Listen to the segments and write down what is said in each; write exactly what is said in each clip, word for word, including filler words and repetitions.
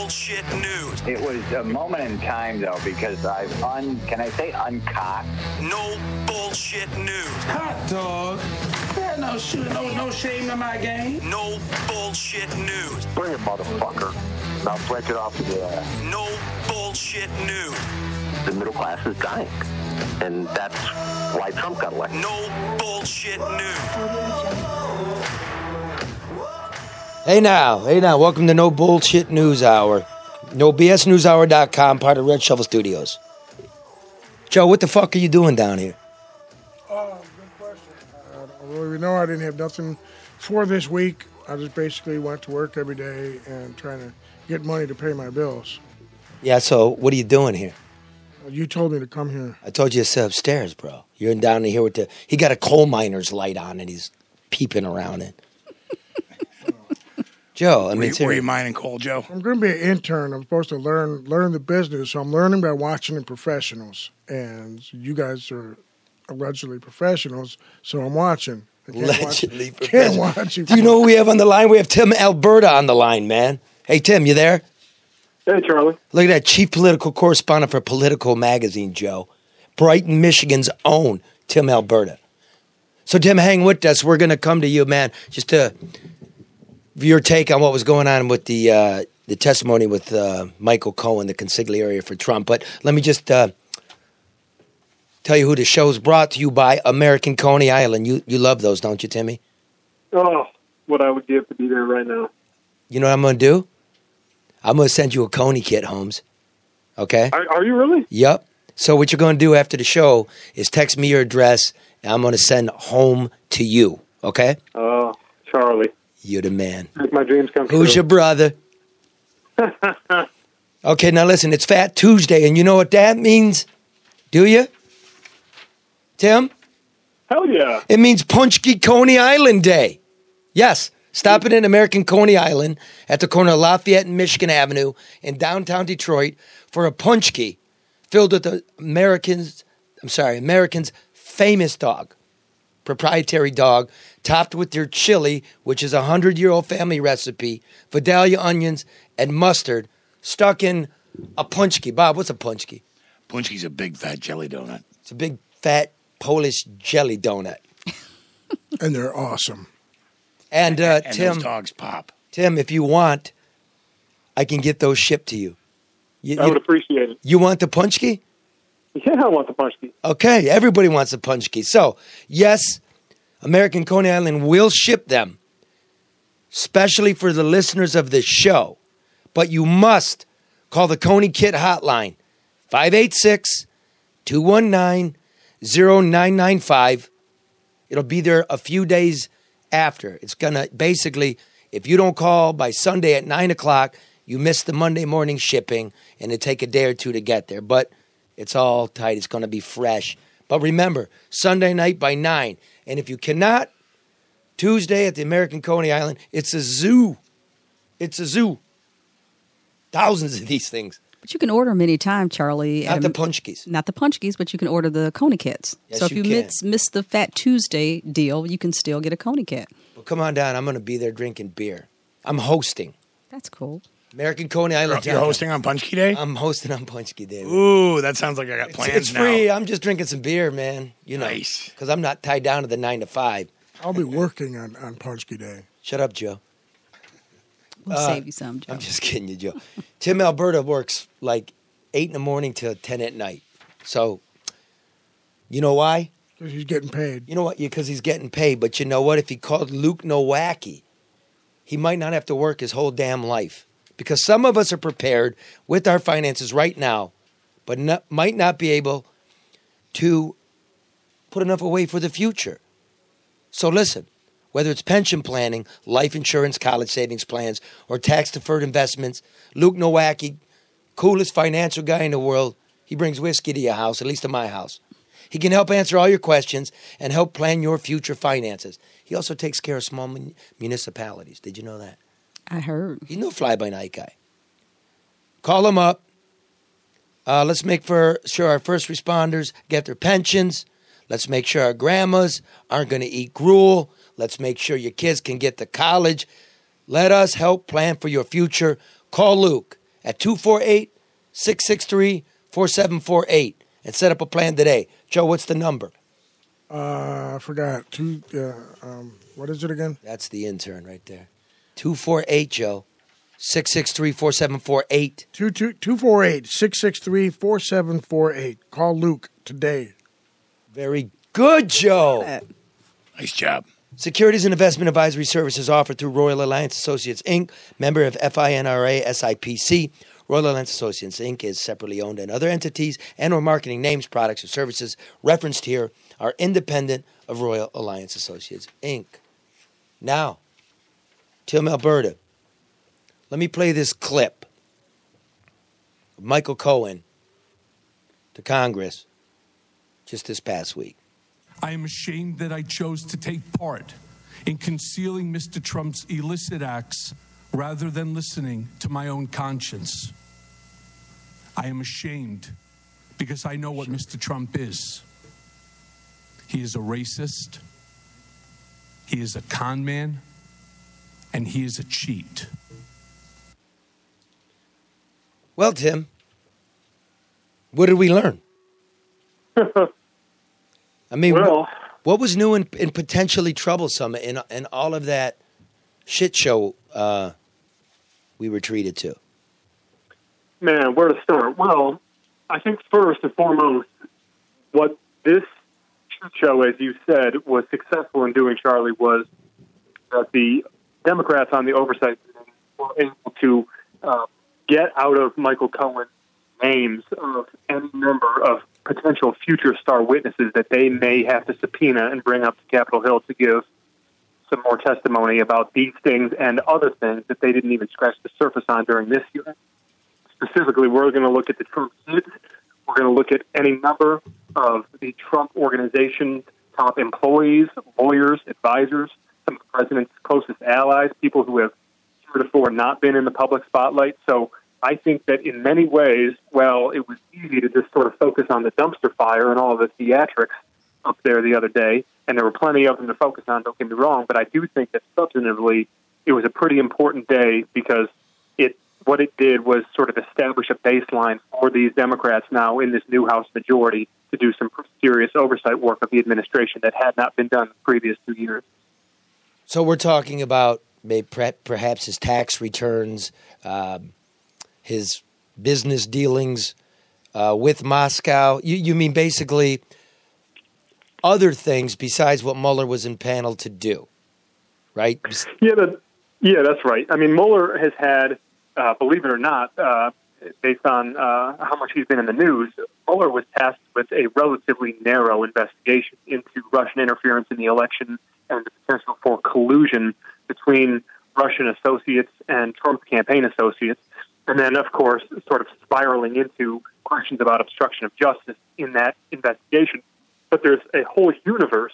bullshit news. It was a moment in time, though, because I've un... Can I say uncocked? No bullshit news. Hot dog. Yeah, no, shoot, no, no shame in my game. No bullshit news. Bring it, motherfucker. I'll break it off with your ass. No bullshit news. The middle class is dying. And that's why Trump got elected. No bullshit news. Hey now, hey now, welcome to No Bullshit News Hour. No B S News Hour dot com, part of Red Shovel Studios. Joe, what the fuck are you doing down here? Oh, good question. Uh, although we know I didn't have nothing for this week, I just basically went to work every day and trying to get money to pay my bills. Yeah, so what are you doing here? Uh, you told me to come here. I told you to sit upstairs, bro. You're down here with the... He got a coal miner's light on and he's peeping around it. Joe, I mean... Were you, were you mining coal, Joe? I'm going to be an intern. I'm supposed to learn learn the business, so I'm learning by watching the professionals. And you guys are allegedly professionals, so I'm watching. I can't Allegedly watch, professional. Can't watch you. Do you know who we have on the line? We have Tim Alberta on the line, man. Hey, Tim, you there? Hey, Charlie. Look at that, chief political correspondent for Political Magazine, Joe. Brighton, Michigan's own Tim Alberta. So, Tim, hang with us. We're going to come to you, man, just to your take on what was going on with the uh, the testimony with uh, Michael Cohen, the consigliere for Trump. But let me just uh, tell you who the show's brought to you by, American Coney Island. You you love those, don't you, Timmy? Oh, what I would give to be there right now. You know what I'm going to do? I'm going to send you a Coney kit, Holmes. Okay? Are, are you really? Yep. So what you're going to do after the show is text me your address, and I'm going to send home to you. Okay? Oh, Charlie. You're the man. Make my dreams come true. Who's your brother? Okay, now listen, it's Fat Tuesday, and you know what that means? Do you? Tim? Hell yeah. It means Punchki Coney Island Day. Yes. Stop it in American Coney Island at the corner of Lafayette and Michigan Avenue in downtown Detroit for a punchki filled with the Americans, I'm sorry, Americans' famous dog, proprietary dog, topped with their chili, which is a hundred-year-old family recipe, Vidalia onions, and mustard, stuck in a punchki. Bob, what's a punchki? Punchki's a big fat jelly donut. It's a big, fat, Polish jelly donut. And they're awesome. And, uh, and Tim, those dogs pop. Tim, if you want, I can get those shipped to you. you I would you, appreciate it. you want the punchki? Yeah, I want the punchki. Okay, everybody wants a punchki. So, yes, American Coney Island will ship them, especially for the listeners of this show. But you must call the Coney Kit hotline, five eight six, two one nine, zero nine nine five. It'll be there a few days after. It's going to basically, if you don't call by Sunday at nine o'clock, you miss the Monday morning shipping, and it'll take a day or two to get there. But it's all tight. It's going to be fresh. But remember, Sunday night by nine. And if you cannot, Tuesday at the American Coney Island, it's a zoo. It's a zoo. Thousands of these things. But you can order them anytime, Charlie. Not at the a- punchkis. Not the punchkis, but you can order the Coney kits. Yes, so if you you, can. miss, miss the Fat Tuesday deal, you can still get a Coney kit. Well, come on down. I'm going to be there drinking beer. I'm hosting. That's cool. American Coney Island. You're hosting on Punchki Day? I'm hosting on Punchki Day. Ooh, that sounds like I got It's, plans it's now. free. I'm just drinking some beer, man. You know, Nice. because I'm not tied down to the nine to five. I'll be working on, on Punchki Day. Shut up, Joe. We'll Uh, save you some, Joe. I'm just kidding you, Joe. Tim Alberta works like eight in the morning till ten at night. So, you know why? Because he's getting paid. You know what? Because he's getting paid. But you know what? If he called Luke Nowacki, he might not have to work his whole damn life. Because some of us are prepared with our finances right now, but not, might not be able to put enough away for the future. So listen, whether it's pension planning, life insurance, college savings plans, or tax-deferred investments, Luke Nowacki, coolest financial guy in the world, he brings whiskey to your house, at least to my house. He can help answer all your questions and help plan your future finances. He also takes care of small mun- municipalities. Did you know that? I heard. He's no fly-by-night guy. Call him up. Uh, let's make for sure our first responders get their pensions. Let's make sure our grandmas aren't going to eat gruel. Let's make sure your kids can get to college. Let us help plan for your future. Call Luke at two four eight, six six three, four seven four eight and set up a plan today. Joe, what's the number? Uh, I forgot. Two. Uh, um, what is it again? That's the intern right there. two four eight, Joe. six six three, four seven four eight. Two two two four eight six six three four seven four eight. Call Luke today. Very good, Joe. Nice job. Securities and investment advisory services offered through Royal Alliance Associates, Incorporated, member of FINRA S I P C. Royal Alliance Associates, Incorporated is separately owned, and other entities and or marketing names, products, or services referenced here are independent of Royal Alliance Associates, Incorporated. Now, Tim, Alberta, let me play this clip of Michael Cohen to Congress just this past week. I am ashamed that I chose to take part in concealing Mister Trump's illicit acts rather than listening to my own conscience. I am ashamed because I know what Mister Trump is. He is a racist, he is a con man, and he is a cheat. Well, Tim, what did we learn? I mean, Well- what, what was new and, and potentially troublesome in, in all of that shit show uh, we were treated to? Man, where to start? Well, I think first and foremost, what this show, as you said, was successful in doing, Charlie, was that the Democrats on the oversight committee were able to uh, get out of Michael Cohen names of any number of potential future star witnesses that they may have to subpoena and bring up to Capitol Hill to give some more testimony about these things and other things that they didn't even scratch the surface on during this hearing. Specifically, we're going to look at the Trump kids. We're going to look at any number of the Trump organization's top employees, lawyers, advisors, some of the president's closest allies, people who have heretofore not been in the public spotlight. So I think that in many ways, well, it was easy to just sort of focus on the dumpster fire and all of the theatrics up there the other day, and there were plenty of them to focus on, don't get me wrong, but I do think that substantively it was a pretty important day because it what it did was sort of establish a baseline for these Democrats now in this new House majority to do some serious oversight work of the administration that had not been done in the previous two years. So we're talking about maybe perhaps his tax returns, um, his business dealings uh, with Moscow. You, you mean basically other things besides what Mueller was impaneled to do, right? Yeah, that, yeah, that's right. I mean, Mueller has had, uh, believe it or not, uh, based on uh, how much he's been in the news, Mueller was tasked with a relatively narrow investigation into Russian interference in the election and the potential for collusion between Russian associates and Trump campaign associates. And then, of course, sort of spiraling into questions about obstruction of justice in that investigation. But there's a whole universe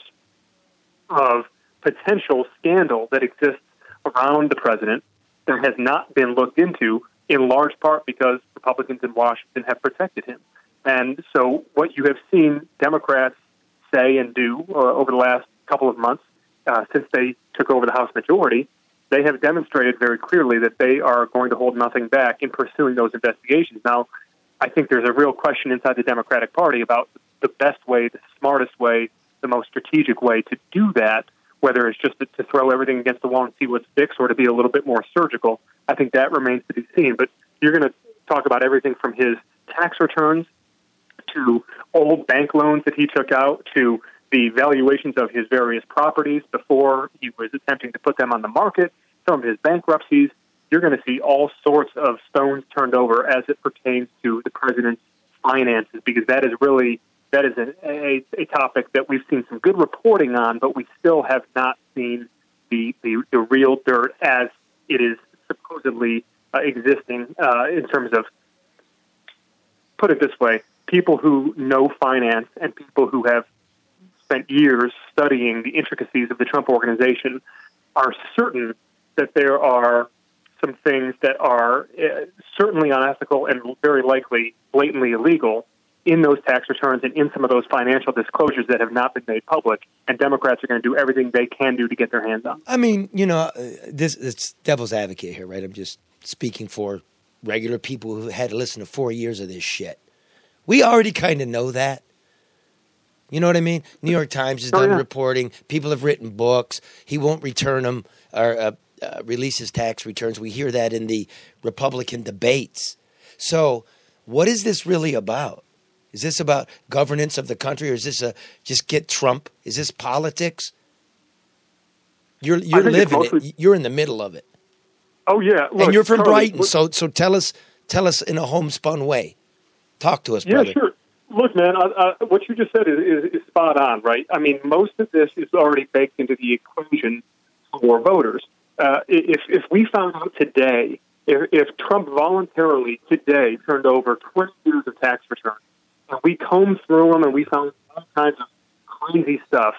of potential scandal that exists around the president that has not been looked into, in large part because Republicans in Washington have protected him. And so what you have seen Democrats say and do uh, over the last couple of months uh, since they took over the House majority, they have demonstrated very clearly that they are going to hold nothing back in pursuing those investigations. Now, I think there's a real question inside the Democratic Party about the best way, the smartest way, the most strategic way to do that, whether it's just to, to throw everything against the wall and see what sticks or to be a little bit more surgical. I think that remains to be seen. But you're going to talk about everything from his tax returns to old bank loans that he took out to the valuations of his various properties before he was attempting to put them on the market, some of his bankruptcies. You're going to see all sorts of stones turned over as it pertains to the president's finances, because that is really that is a, a, a topic that we've seen some good reporting on, but we still have not seen the the, the real dirt as it is supposedly uh, existing uh, in terms of, put it this way, people who know finance and people who have spent years studying the intricacies of the Trump organization are certain that there are some things that are uh, certainly unethical and very likely blatantly illegal in those tax returns and in some of those financial disclosures that have not been made public. And Democrats are going to do everything they can do to get their hands on. I mean, you know, uh, this it's devil's advocate here, right? I'm just speaking for regular people who had to listen to four years of this shit. We already kind of know that. You know what I mean? New York Times has Oh, done yeah. reporting. People have written books. He won't return them or uh, uh, release his tax returns. We hear that in the Republican debates. So what is this really about? Is this about governance of the country, or is this a just get Trump? Is this politics? You're you're think it's living mostly- it. You're in the middle of it. Oh yeah, Look, and you're from Charlie, Brighton, look- so so tell us tell us in a homespun way. Talk to us, Yeah, brother. sure. Look, man, uh, uh, what you just said is, is, is spot on, right? I mean, most of this is already baked into the equation for voters. Uh, if if we found out today, if, if Trump voluntarily today turned over twenty years of tax returns, and we combed through them and we found all kinds of crazy stuff,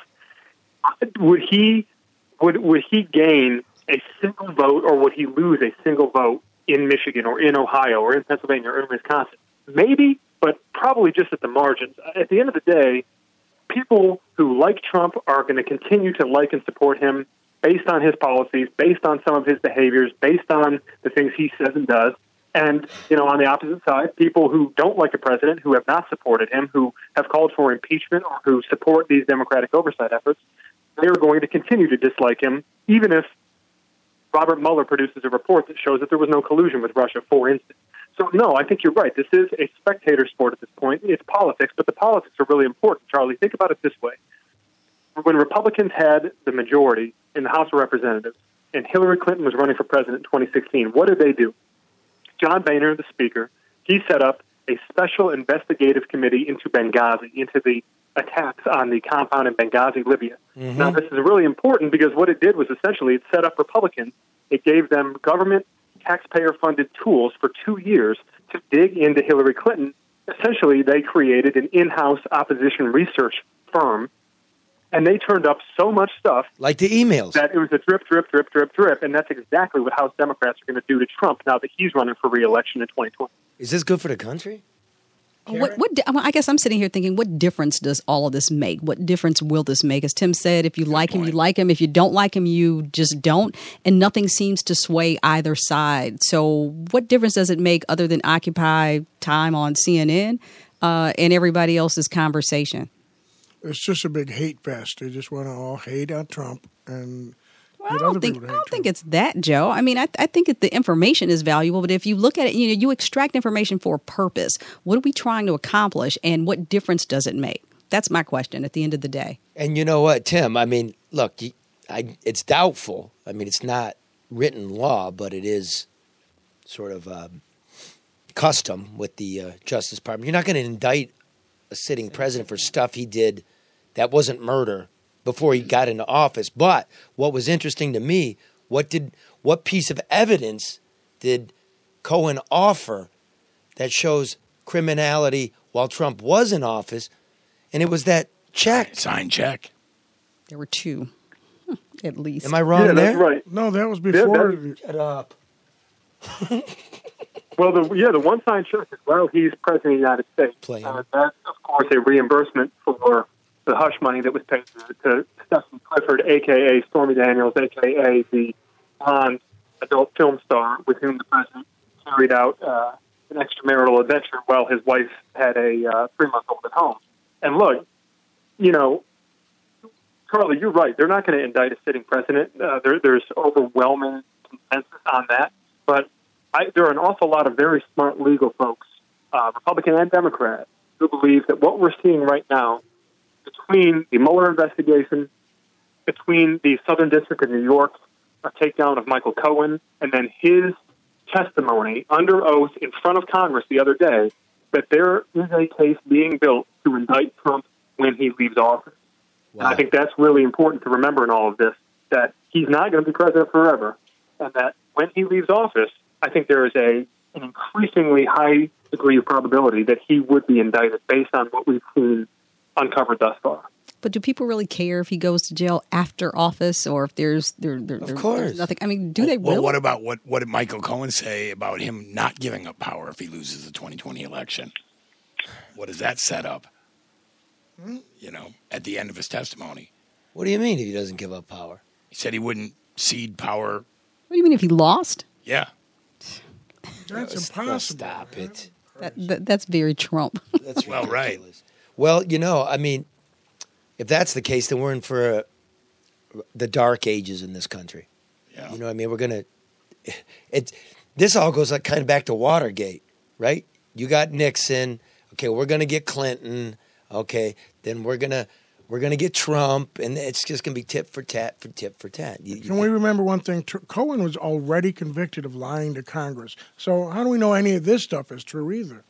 would he would would he gain a single vote, or would he lose a single vote in Michigan or in Ohio or in Pennsylvania or in Wisconsin? Maybe, but probably just at the margins. At the end of the day, people who like Trump are going to continue to like and support him based on his policies, based on some of his behaviors, based on the things he says and does. And, you know, on the opposite side, people who don't like the president, who have not supported him, who have called for impeachment, or who support these Democratic oversight efforts, they're going to continue to dislike him, even if Robert Mueller produces a report that shows that there was no collusion with Russia, for instance. So, no, I think you're right. This is a spectator sport at this point. It's politics, but the politics are really important, Charlie. Think about it this way. When Republicans had the majority in the House of Representatives and Hillary Clinton was running for president in twenty sixteen, what did they do? John Boehner, the speaker, he set up a special investigative committee into Benghazi, into the attacks on the compound in Benghazi, Libya. Mhm. Now, this is really important because what it did was essentially it set up Republicans. It gave them government taxpayer-funded tools for two years to dig into Hillary Clinton. Essentially, they created an in-house opposition research firm, and they turned up so much stuff like the emails that it was a drip, drip, drip, drip, drip, and that's exactly what House Democrats are going to do to Trump now that he's running for re-election in twenty twenty. Is this good for the country? What, what, di- I guess I'm sitting here thinking, what difference does all of this make? What difference will this make? As Tim said, if you like him, you like him. If you don't like him, you just don't. And nothing seems to sway either side. So what difference does it make other than occupy time on C N N uh, and everybody else's conversation? It's just a big hate fest. They just want to all hate on Trump and Well, get I other don't think people I to hate don't think it's that, Joe. I mean, I, I think that the information is valuable, but if you look at it, you know, you extract information for a purpose. What are we trying to accomplish, and what difference does it make? That's my question at the end of the day. And you know what, Tim? I mean, look, you- I, it's doubtful. I mean, it's not written law, but it is sort of um, custom with the uh, Justice Department. You're not going to indict a sitting president for stuff he did that wasn't murder before he got into office. But what was interesting to me, what did what piece of evidence did Cohen offer that shows criminality while Trump was in office? And it was that check. Signed check. There were two, at least. Am I wrong Yeah, there? that's right. No, that was Yeah, before. that- Shut up. Well, the, yeah, the one signed check is while he's president of the United States. Playing. Uh, that's, of course, a reimbursement for the hush money that was paid to, to Stephen Clifford, a k a. Stormy Daniels, a k a the blonde adult film star with whom the president carried out uh, an extramarital adventure while his wife had a uh, three-month-old at home. And look, you know, Charlie, you're right. They're not going to indict a sitting president. Uh, there, there's overwhelming consensus on that. But I, there are an awful lot of very smart legal folks, uh, Republican and Democrat, who believe that what we're seeing right now, between the Mueller investigation, between the Southern District of New York's uh, takedown of Michael Cohen, and then his testimony under oath in front of Congress the other day, that there is a case being built to indict Trump when he leaves office. And I think that's really important to remember in all of this, that he's not going to be president forever, and that when he leaves office, I think there is a an increasingly high degree of probability that he would be indicted based on what we've seen uncovered thus far. But do people really care if he goes to jail after office, or if there's there, there, there course. there's nothing? I mean, do they Well, really? what about what, what did Michael Cohen say about him not giving up power if he loses the twenty twenty election? What does that set up? You know, at the end of his testimony. What do you mean if he doesn't give up power? He said he wouldn't cede power. What do you mean if he lost? Yeah. That's impossible. Stop man. it. That, that, that's very Trump. That's Well, right. ridiculous. Well, you know, I mean, if that's the case, then we're in for a, the dark ages in this country. Yeah. You know what I mean? We're going to – it. This all goes like kind of back to Watergate, right? You got Nixon. Okay, we're going to get Clinton. Okay, then we're going to we're gonna get Trump, and it's just going to be tit for tat for tit for tat. You, you Can we remember one thing? Tr- Cohen was already convicted of lying to Congress. So how do we know any of this stuff is true either?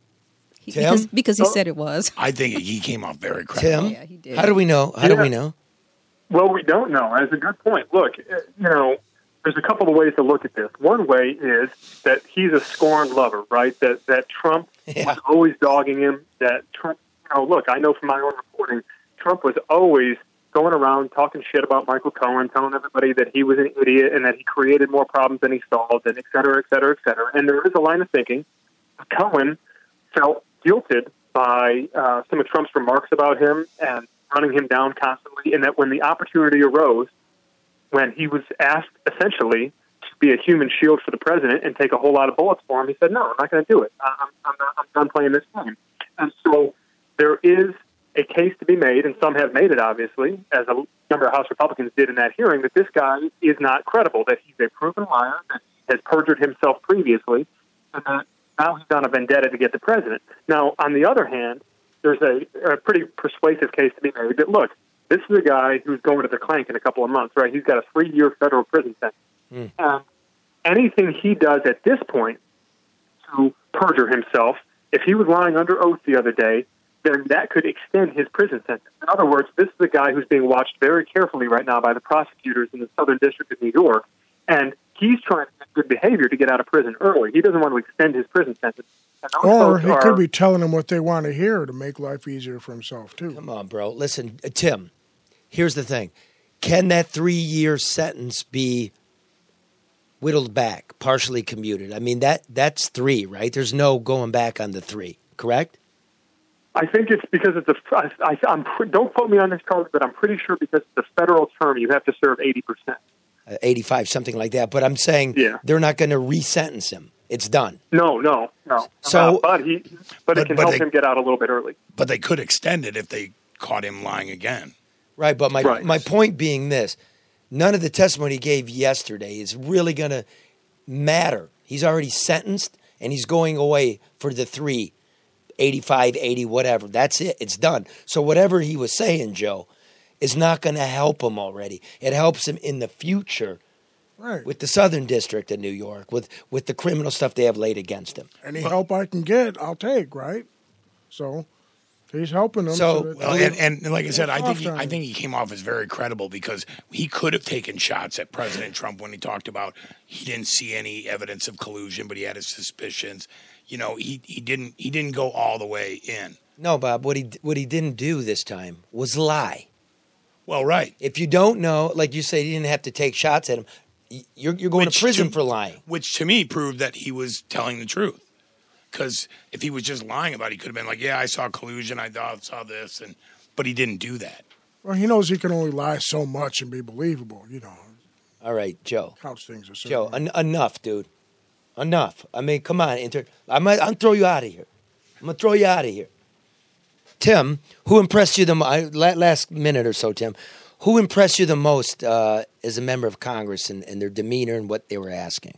He- Tim? because, because he said it was. I think he came off very credible. Tim, Yeah, he did. how do we know? How do we know? Well, we don't know. That's a good point. Look, uh, you know, there's a couple of ways to look at this. One way is that he's a scorned lover, right? That that Trump Yeah. was always dogging him. That Trump, you know, look, I know from my own reporting, Trump was always going around talking shit about Michael Cohen, telling everybody that he was an idiot and that he created more problems than he solved, and et cetera, et cetera, et cetera. And there is a line of thinking. Cohen felt guilted by uh, some of Trump's remarks about him and running him down constantly, and that when the opportunity arose, when he was asked essentially to be a human shield for the president and take a whole lot of bullets for him, he said, no, I'm not going to do it. I'm, I'm, not, I'm done playing this game. And so there is a case to be made, and some have made it, obviously, as a number of House Republicans did in that hearing, that this guy is not credible, that he's a proven liar, that he has perjured himself previously, and that now he's on a vendetta to get the president. Now, on the other hand, there's a, a pretty persuasive case to be made that, look, this is a guy who's going to the clank in a couple of months, right? He's got a three-year federal prison sentence. Mm. And anything he does at this point to perjure himself, if he was lying under oath the other day, then that could extend his prison sentence. In other words, this is a guy who's being watched very carefully right now by the prosecutors in the Southern District of New York, and he's trying to get good behavior to get out of prison early. He doesn't want to extend his prison sentence. And those Or folks he are- could be telling them what they want to hear to make life easier for himself, too. Come on, bro. Listen, uh, Tim, here's the thing. Can that three-year sentence be whittled back, partially commuted? I mean, that that's three, right? There's no going back on the three, correct? I think it's because it's a. I, I, I'm don't quote me on this, Carl, but I'm pretty sure because it's a federal term, you have to serve eighty percent. Uh, eighty-five, something like that. But I'm saying Yeah. they're not going to re-sentence him. It's done. No, no, no. So- Uh, but he, but, But- it can but help they- him get out a little bit early. But they could extend it if they caught him lying again. Right, but my Right. my point being this, none of the testimony he gave yesterday is really going to matter. He's already sentenced, and he's going away for the three, eighty-five, eighty, whatever. That's it. It's done. So whatever he was saying, Joe, is not going to help him already. It helps him in the future Right. with the Southern District of New York, with, with the criminal stuff they have laid against him. Any help I can get, I'll take, right? So he's helping them. So- that Well, they- and, and like I said, I think he, Soft on I him. think he came off as very credible because he could have taken shots at President Trump when he talked about he didn't see any evidence of collusion, but he had his suspicions. You know, he, he didn't he didn't go all the way in. No, Bob, what he what he didn't do this time was lie. Well, right. If you don't know, like you said, he didn't have to take shots at him. y- You're, you're going Which to prison to- for lying. Which to me proved that he was telling the truth. Because if he was just lying about it, he could have been like, yeah, I saw collusion, I thought- saw this, and but he didn't do that. well, he knows he can only lie so much and be believable, you know. All right, Joe. Couch things are certain. Joe, en- enough, dude. Enough. I mean, come on. Inter- I might, I'll throw you out of here. I'm going to throw you out of here. Tim, who impressed you the most? Last minute or so, Tim. Who impressed you the most uh, as a member of Congress and, and their demeanor and what they were asking?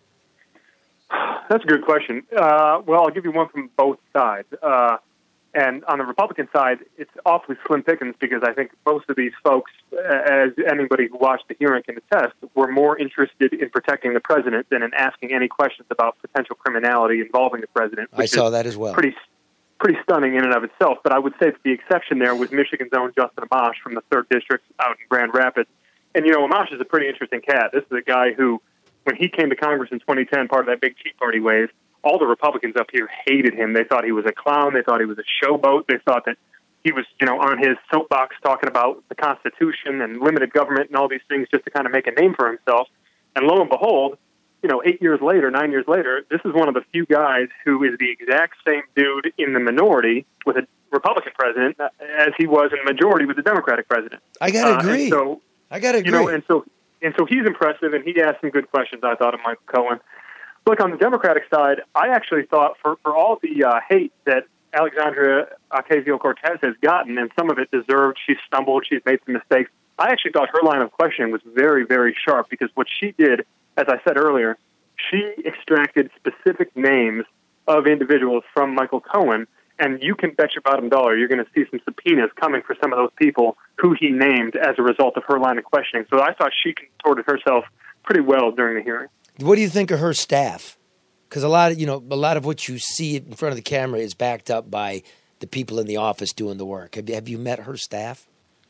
That's a good question. Uh, well, I'll give you one from both sides. Uh, and on the Republican side, it's awfully slim pickings because I think most of these folks, as anybody who watched the hearing can attest, were more interested in protecting the president than in asking any questions about potential criminality involving the president. I which saw is that as well. Pretty, pretty stunning in and of itself. But I would say that the exception there was Michigan's own Justin Amash from the third District out in Grand Rapids. And, you know, Amash is a pretty interesting cat. This is a guy who, when he came to Congress in twenty ten, part of that big Tea Party wave, all the Republicans up here hated him. They thought he was a clown. They thought he was a showboat. They thought that he was, you know, on his soapbox talking about the Constitution and limited government and all these things just to kind of make a name for himself. And lo and behold, you know, eight years later, nine years later, this is one of the few guys who is the exact same dude in the minority with a Republican president as he was in the majority with the Democratic president. I got to Uh, and agree. so, I got to agree. you know, and so and so he's impressive, and he asked some good questions, I thought, of Michael Cohen. look, on the Democratic side, I actually thought for, for all the uh, hate that Alexandria Ocasio-Cortez has gotten, and some of it deserved, she's stumbled, she's made some mistakes, I actually thought her line of questioning was very, very sharp, because what she did, as I said earlier, she extracted specific names of individuals from Michael Cohen, and you can bet your bottom dollar you're going to see some subpoenas coming for some of those people who he named as a result of her line of questioning. So I thought she contorted herself pretty well during the hearing. What do you think of her staff? Because a lot of you know a lot of what you see in front of the camera is backed up by the people in the office doing the work. Have you, have you met her staff?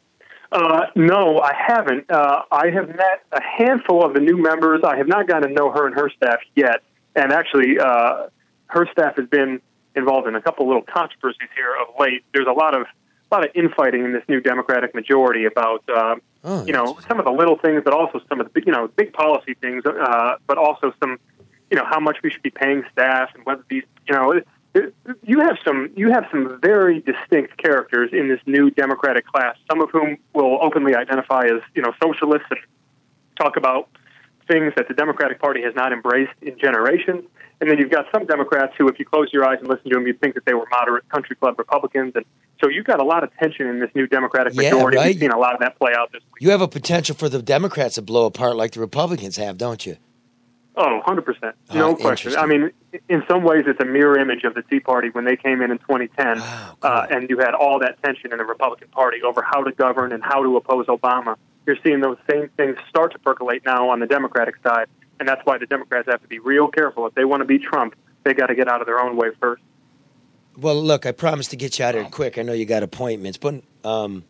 Uh, no, I haven't. Uh, I have met a handful of the new members. I have not gotten to know her and her staff yet. And actually, uh, her staff has been involved in a couple little controversies here of late. There's a lot of a lot of infighting in this new Democratic majority about uh, oh, you know some of the little things, but also some of the big, you know big policy things. Uh, but also some you know how much we should be paying staff and whether these you know. It, it, you have some you have some very distinct characters in this new Democratic class, some of whom will openly identify as you know socialists and talk about things that the Democratic Party has not embraced in generations. And then you've got some Democrats who, if you close your eyes and listen to them, you'd think that they were moderate country club Republicans. And so you've got a lot of tension in this new Democratic Yeah, majority. right. We've seen a lot of that play out this week. You have a potential for the Democrats to blow apart like the Republicans have, don't you? Oh, one hundred percent. Oh, No question. I mean, in some ways, it's a mirror image of the Tea Party when they came in in twenty ten, Oh, cool. uh, and you had all that tension in the Republican Party over how to govern and how to oppose Obama. You're seeing those same things start to percolate now on the Democratic side, and that's why the Democrats have to be real careful. If they want to beat Trump, they got to get out of their own way first. Well, look, I promised to get you out of here quick. I know you got appointments, but um,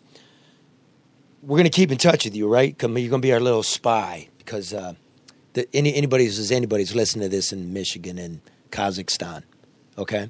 we're going to keep in touch with you, right? Come, you're going to be our little spy because uh, the, any anybody who's anybody's listening to this in Michigan and Kazakhstan, okay?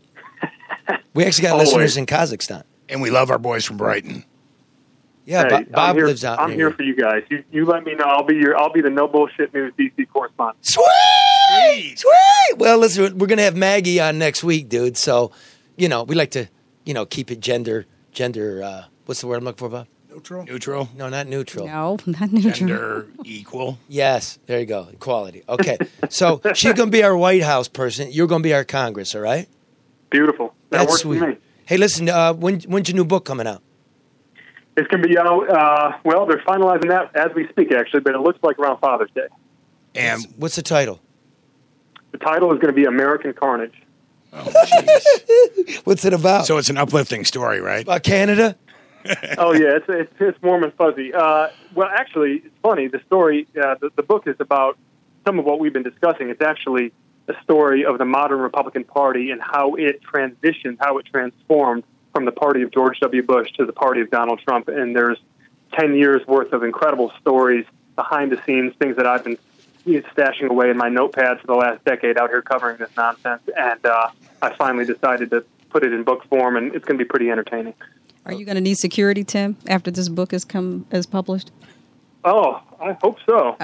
We actually got Always. listeners in Kazakhstan. And we love our boys from Brighton. Yeah, Hey, Bob, I'm Bob here, lives out I'm near here you. for you guys. You, you let me know. I'll be your. I'll be the no bullshit news D C correspondent. Sweet, sweet. Well, listen, we're gonna have Maggie on next week, dude. So, you know, we like to, you know, keep it gender, gender. Uh, what's the word I'm looking for, Bob? Neutral. Neutral. No, not neutral. No, not neutral. Gender equal. Yes, there you go, equality. Okay, so she's gonna be our White House person. You're gonna be our Congress. All right. Beautiful. That That's works sweet. for me. Hey, listen. Uh, when when's your new book coming out? It's going to be out. Uh, well, they're finalizing that as we speak, actually, but it looks like around Father's Day. And What's the title? The title is going to be American Carnage. oh, jeez. What's it about? So it's an uplifting story, right? About Canada? Oh yeah, it's it's, it's warm and fuzzy. Uh, well, actually, it's funny. The story, uh, the, the book is about some of what we've been discussing. It's actually a story of the modern Republican Party and how it transitioned, how it transformed from the party of George W. Bush to the party of Donald Trump. And there's ten years worth of incredible stories behind the scenes, things that I've been stashing away in my notepads for the last decade out here covering this nonsense. And uh, I finally decided to put it in book form, and it's going to be pretty entertaining. Are you going to need security, Tim, after this book is come is published? Oh, I hope so.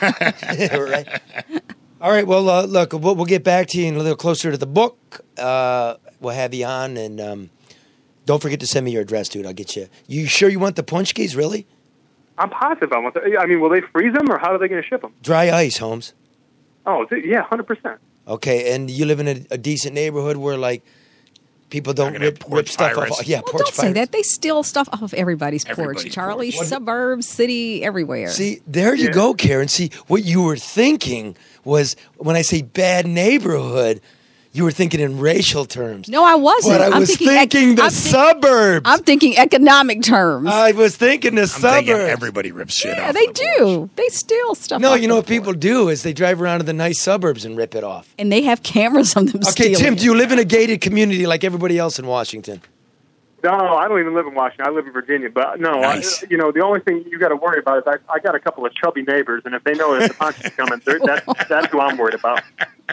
Right. All right. Well, uh, look, we'll, we'll get back to you in a little closer to the book. Uh, we'll have you on, and um, don't forget to send me your address, dude. I'll get you. You sure you want the punch keys? Really? I'm positive I want that. I mean, will they freeze them, or how are they going to ship them? Dry ice, Holmes. Oh, th- yeah, one hundred percent. Okay, and you live in a, a decent neighborhood where like people don't gonna rip, have porch rip stuff pirates. off. Yeah, Well, porch don't say pirates. that. They steal stuff off of everybody's, Everybody's porch, Charlie. porch. Suburbs, city, everywhere. See, there you Yeah. go, Karen. See, what you were thinking was when I say bad neighborhood, you were thinking in racial terms. No, I wasn't. But I I'm was thinking, thinking, ec- the I'm think- suburbs. I'm thinking economic terms. I was thinking the I'm suburbs. thinking everybody rips shit yeah, off. they of the do. porch. They steal stuff. no, off you know the what people porch. do is they drive around to the nice suburbs and rip it off. And they have cameras on them Okay, stealing. Tim, do you live in a gated community like everybody else in Washington? No, I don't even live in Washington. I live in Virginia. But no, Nice. I, you know, the only thing you got to worry about is I, I got a couple of chubby neighbors, and if they know that the punch is coming, they're- that's that's who I'm worried about.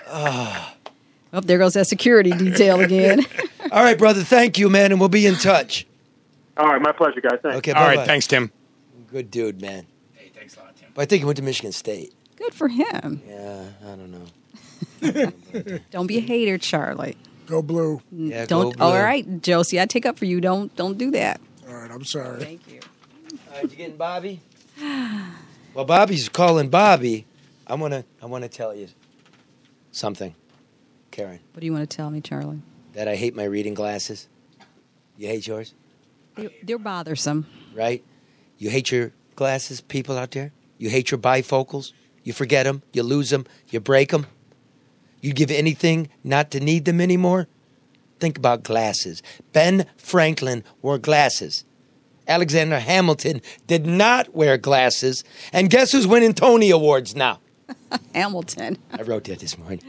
Oh, there goes that security detail again. All right, brother. Thank you, man, and we'll be in touch. All right, my pleasure, guys. Thanks. Okay, All right, bye-bye. thanks, Tim. Good dude, man. Hey, thanks a lot, Tim. But I think he went to Michigan State. Good for him. Yeah, I don't know. Don't be a hater, Charlie. Go blue. Yeah, Don't. go blue. All right, Josie, I take up for you. Don't don't do that. All right, I'm sorry. Thank you. All right, you getting Bobby? Well, Bobby's calling Bobby. I wanna, I wanna tell you. something, Karen. What do you want to tell me, Charlie? That I hate my reading glasses. You hate yours? They're, they're bothersome. Right? You hate your glasses, people out there? You hate your bifocals? You forget them, you lose them, you break them. You'd give anything not to need them anymore? Think about glasses. Ben Franklin wore glasses. Alexander Hamilton did not wear glasses. And guess who's winning Tony Awards now? Hamilton. I wrote that this morning.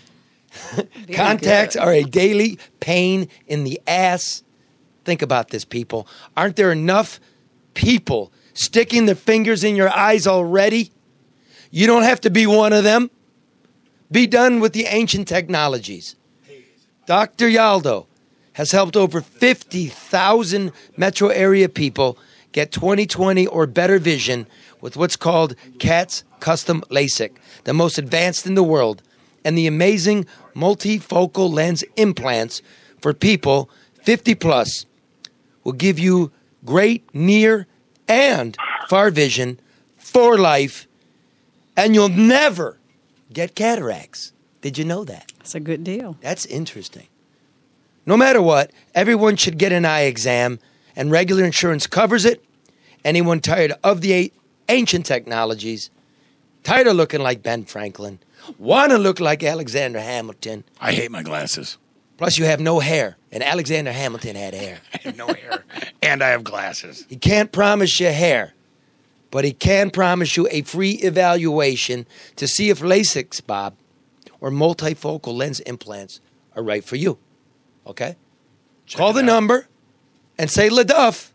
Contacts good. Are a daily pain in the ass. Think about this, people. Aren't there enough people sticking their fingers in your eyes already? You don't have to be one of them. Be done with the ancient technologies. Doctor Yaldo has helped over fifty thousand metro area people get twenty twenty or better vision with what's called C A T S Custom LASIK, the most advanced in the world, and the amazing multifocal lens implants for people fifty plus will give you great near and far vision for life, and you'll never get cataracts. Did you know that? That's a good deal. That's interesting. No matter what, everyone should get an eye exam, and regular insurance covers it. Anyone tired of the a- ancient technologies, tired of looking like Ben Franklin, want to look like Alexander Hamilton. I hate my glasses. Plus, you have no hair, and Alexander Hamilton had hair. I have no hair, and I have glasses. He can't promise you hair, but he can promise you a free evaluation to see if LASIKs, Bob, or multifocal lens implants are right for you. Okay? Check Call the out. number and say LaDuff.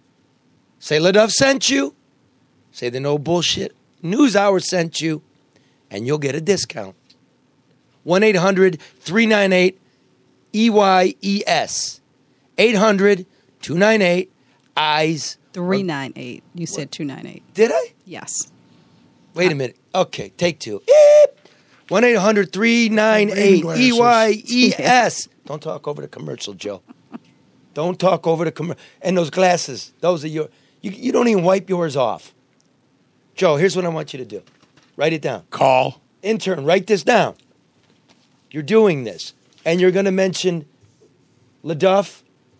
Say LaDuff sent you. Say the No Bullshit News Hour sent you, and you'll get a discount. one eight hundred three nine eight E Y E S. eight hundred two nine eight E Y E S. three nine eight. You said two nine eight. Did I? Yes. Wait a minute. Okay, take two. one eight hundred three nine eight E Y E S. Don't talk over the commercial, Joe. Don't talk over the commercial. And those glasses, those are your, you, you don't even wipe yours off. Joe, here's what I want you to do. Write it down. Call. Intern, write this down. You're doing this. And you're going to mention LaDuff,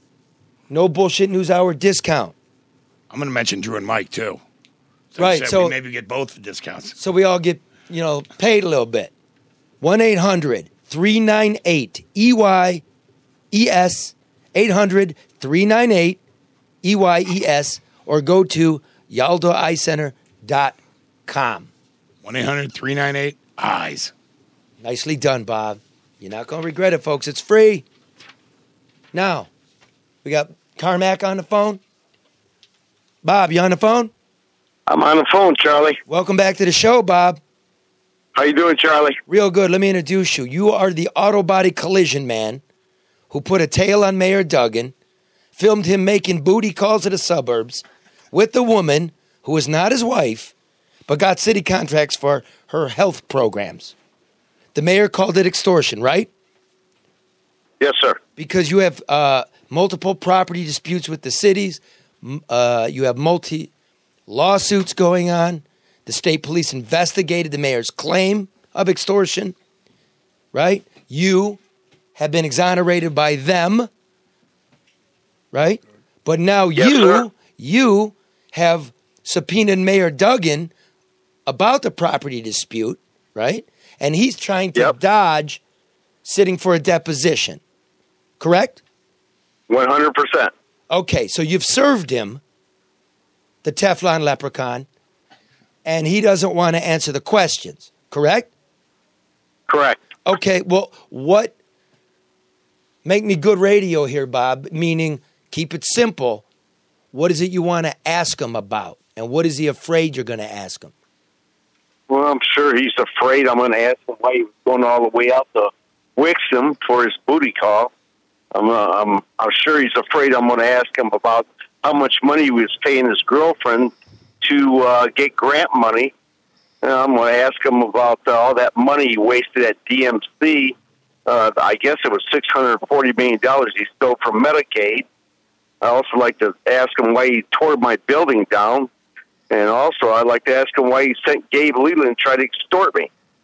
No Bullshit News Hour discount. I'm going to mention Drew and Mike, too. So right. So we maybe get both the discounts. So we all get, you know, paid a little bit. one eight hundred three nine eight E Y E S. eight hundred three nine eight E Y E S. Or go to yaldo eye center dot com. one eight hundred three nine eight eyes. Nicely done, Bob. You're not going to regret it, folks. It's free. Now, we got Carmack on the phone. Bob, you on the phone? I'm on the phone, Charlie. Welcome back to the show, Bob. How you doing, Charlie? Real good. Let me introduce you. You are the auto body collision man who put a tail on Mayor Duggan, filmed him making booty calls to the suburbs with the woman who was not his wife, but got city contracts for her health programs. The mayor called it extortion, right? Yes, sir. Because you have uh, multiple property disputes with the cities. Uh, you have multi lawsuits going on. The state police investigated the mayor's claim of extortion, right? You have been exonerated by them, right? But now yes, you, sir. you have subpoenaed Mayor Duggan about the property dispute, right? And he's trying to yep. dodge sitting for a deposition, correct? one hundred percent. Okay, so you've served him, the Teflon leprechaun, and he doesn't want to answer the questions, correct? Correct. Okay, well, what, make me good radio here, Bob, meaning keep it simple. What is it you want to ask him about? And what is he afraid you're going to ask him? Well, I'm sure he's afraid I'm going to ask him why he was going all the way out to Wixom for his booty call. I'm, uh, I'm, I'm sure he's afraid I'm going to ask him about how much money he was paying his girlfriend to uh, get grant money. And I'm going to ask him about uh, all that money he wasted at D M C. Uh, I guess it was six hundred forty million dollars he stole from Medicaid. I also like to ask him why he tore my building down. And also, I'd like to ask him why he sent Gabe Leland to try to extort me.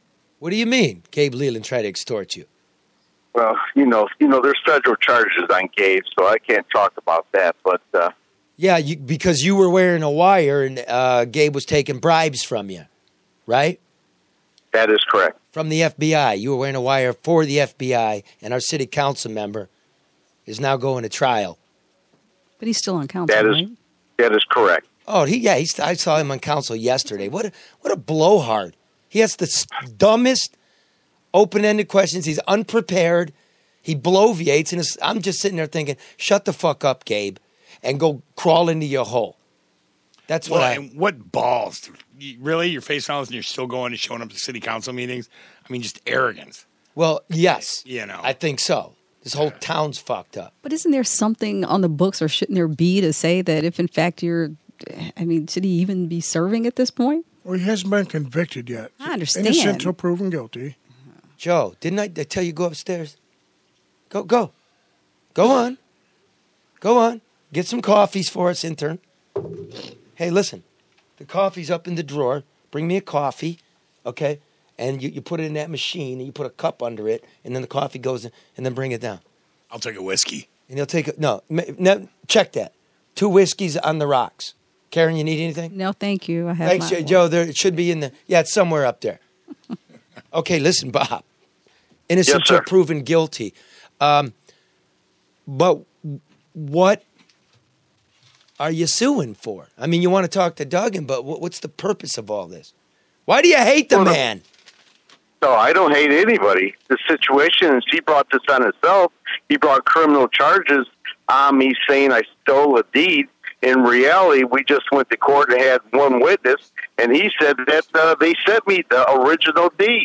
What do you mean, Gabe Leland tried to extort you? Well, you know, you know, there's federal charges on Gabe, so I can't talk about that. But uh, yeah, you, because you were wearing a wire and uh, Gabe was taking bribes from you, right? That is correct. From the F B I. You were wearing a wire for the F B I, and our city council member is now going to trial. But he's still on council, that is, right? That is correct. Oh, he yeah, he's, I saw him on council yesterday. What a, what a blowhard. He has the dumbest open-ended questions. He's unprepared. He bloviates, and it's, I'm just sitting there thinking, shut the fuck up, Gabe, and go crawl into your hole. That's what well, I... And what balls. Really? You're facing all this and you're still going and showing up to city council meetings? I mean, just arrogance. Well, yes. You know. I think so. This whole town's fucked up. But isn't there something on the books, or shouldn't there be, to say that if in fact you're, I mean, should he even be serving at this point? Well, he hasn't been convicted yet. I understand. Innocent until proven guilty. Joe, didn't I, I tell you go upstairs? Go, go. Go on. Go on. Get some coffees for us, intern. Hey, listen. The coffee's up in the drawer. Bring me a coffee, okay? And you, you put it in that machine, and you put a cup under it, and then the coffee goes in, and then bring it down. I'll take a whiskey. And he'll take a, no, no, check that. Two whiskeys on the rocks. Karen, you need anything? No, thank you. I have Thanks, my Joe. There, it should be in the, yeah, it's somewhere up there. Okay, listen, Bob. Innocent Yes, sir. till proven guilty. Um, but what are you suing for? I mean, you want to talk to Duggan, but what, what's the purpose of all this? Why do you hate the Well, man? No, I don't hate anybody. The situation is he brought this on himself. He brought criminal charges on me saying I stole a deed. In reality, we just went to court and had one witness, and he said that uh, they sent me the original deed.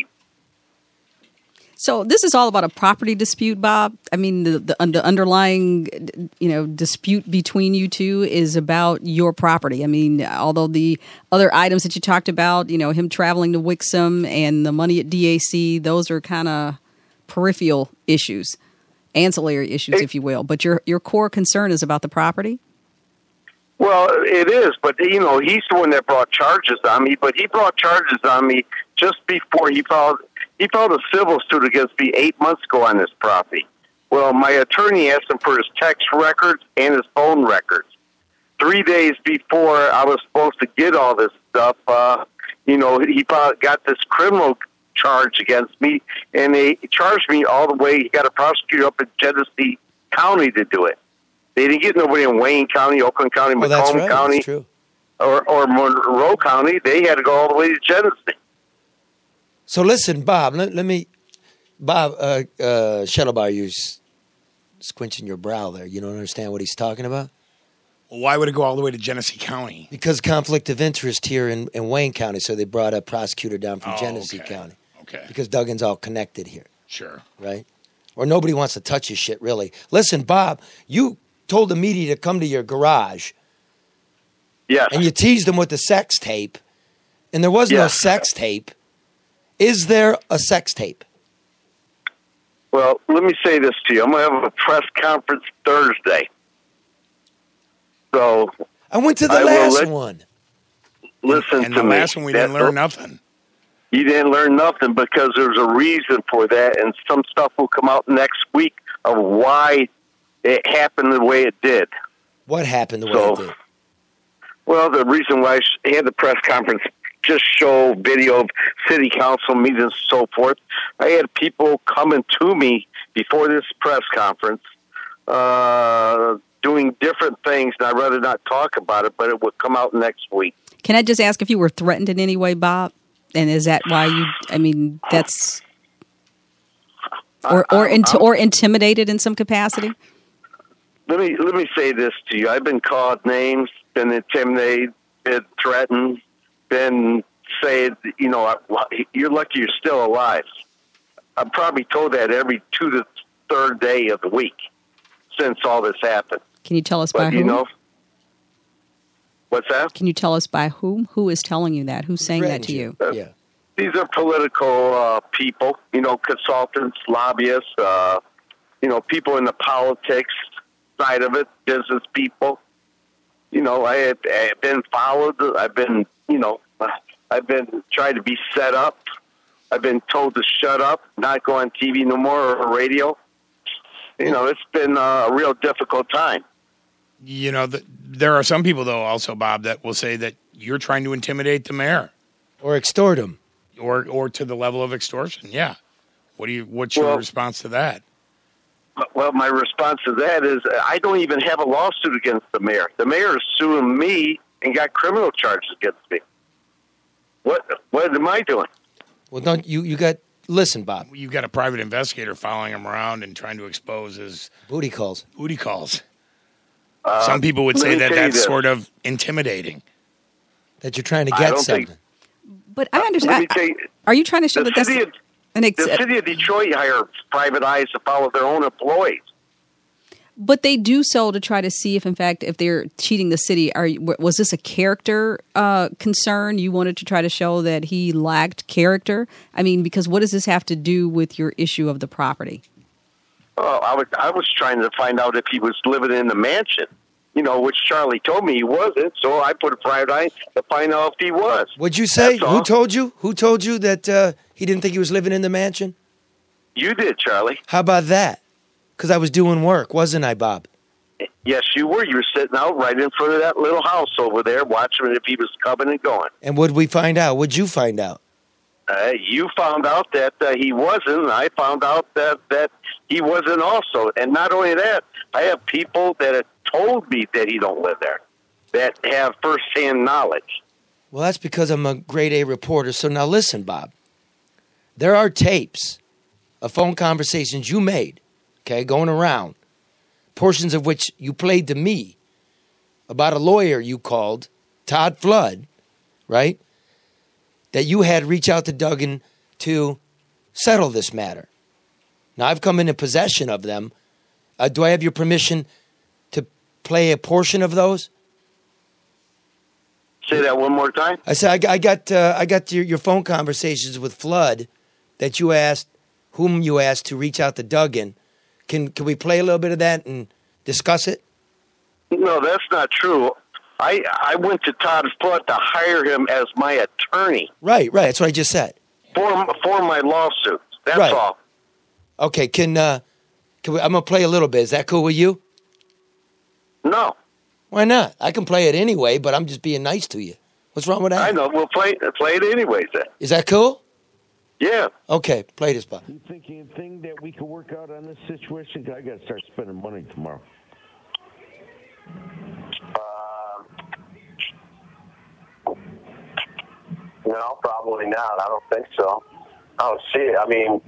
So this is all about a property dispute, Bob. I mean, the, the, the underlying, you know, dispute between you two is about your property. I mean, although the other items that you talked about, you know, him traveling to Wixom and the money at D A C, those are kind of peripheral issues, ancillary issues, It, if you will. But your your core concern is about the property? Well, it is, but, you know, he's the one that brought charges on me, but he brought charges on me just before he filed, he filed a civil suit against me eight months ago on this property. Well, my attorney asked him for his text records and his phone records. Three days before I was supposed to get all this stuff, uh, you know, he filed, got this criminal charge against me, and they charged me all the way. He got a prosecutor up in Genesee County to do it. They didn't get nobody in Wayne County, Oakland County, Well, Macomb that's right. County, That's true. or, or Monroe County. They had to go all the way to Genesee. So listen, Bob, let, let me, Bob, uh, uh, Shuttleby, you're s- squinching your brow there. You don't understand what he's talking about? Well, why would it go all the way to Genesee County? Because conflict of interest here in, in Wayne County, so they brought a prosecutor down from Oh, Genesee okay. County. Okay. Because Duggan's all connected here, Sure. right? Or nobody wants to touch his shit, really. Listen, Bob, you told the media to come to your garage, Yes. and you teased them with the sex tape, and there was no Yes. sex tape. Is there a sex tape? Well, let me say this to you. I'm going to have a press conference Thursday. So I went to the I will last let- one. listen And to the me. last one, we That- didn't learn nothing. You didn't learn nothing because there's a reason for that, and some stuff will come out next week of why it happened the way it did. What happened the way So- it did? Well, the reason why I had the press conference just show video of city council meetings and so forth. I had people coming to me before this press conference uh, doing different things, and I'd rather not talk about it, but it would come out next week. Can I just ask if you were threatened in any way, Bob? And is that why you, I mean, that's, or or, I- int- I'm- or intimidated in some capacity? Let me let me say this to you. I've been called names, been intimidated, been threatened, been said, you know, you're lucky you're still alive. I'm probably told that every two to third day of the week since all this happened. Can you tell us by But, you whom? know, what's that? Can you tell us by whom? Who is telling you that? Who's saying that to you? Uh, Yeah. These are political uh, people, you know, consultants, lobbyists, uh, you know, people in the politics side of it, business people. You know, I have I've been followed. I've been, you know, I've been trying to be set up. I've been told to shut up, not go on T V no more or radio. You know, it's been uh, a real difficult time. You know, the, there are some people, though, also, Bob, that will say that you're trying to intimidate the mayor. Or extort him. Or or to the level of extortion, yeah. What do you? What's your Well- response to that? Well, my response to that is I don't even have a lawsuit against the mayor. The mayor is suing me and got criminal charges against me. What what am I doing? Well, don't you? You got listen, Bob. You've got a private investigator following him around and trying to expose his booty calls. Booty calls. Uh, Some people would let say me that tell you that's this. sort of intimidating. That you're trying to I get don't something. think- But I understand. Let me tell you, Are you trying to show the that that's city of- an ex- the city of Detroit hires private eyes to follow their own employees. But they do so to try to see if, in fact, if they're cheating the city. Are you- was this a character uh, concern? You wanted to try to show that he lacked character. I mean, because what does this have to do with your issue of the property? Oh, I was I was trying to find out if he was living in the mansion, you know, which Charlie told me he wasn't. So I put a private eye to find out if he was. What'd you say? That's all. Who told you? Who told you that uh, he didn't think he was living in the mansion? You did, Charlie. How about that? Because I was doing work, wasn't I, Bob? Yes, you were. You were sitting out right in front of that little house over there, watching if he was coming and going. And what'd we find out? What'd you find out? Uh, you found out that uh, he wasn't. And I found out that, that he wasn't also. And not only that, I have people that have told me that he don't live there, that have firsthand knowledge. Well, that's because I'm a grade A reporter. So now listen, Bob. There are tapes of phone conversations you made, okay, going around, portions of which you played to me about a lawyer you called, Todd Flood, right, that you had reach out to Duggan to settle this matter. Now, I've come into possession of them. Uh, do I have your permission to play a portion of those? Say that one more time. I said I got I got, uh, I got your, your phone conversations with Flood that you asked, whom you asked to reach out to Duggan. Can can we play a little bit of that and discuss it? No, that's not true. I I went to Todd Flood to hire him as my attorney Right, right. That's what I just said. for for my lawsuit. That's Right. all. Okay, can uh, can we, I'm gonna play a little bit. Is that cool with you? No, Why not? I can play it anyway, but I'm just being nice to you. What's wrong with that? I know. We'll play play it anyways. Then. Is that cool? Yeah. Okay, play this, Bob. You think anything that we could work out on this situation? 'Cause I got to start spending money tomorrow. No, probably not. I don't think so. I don't see it. I mean,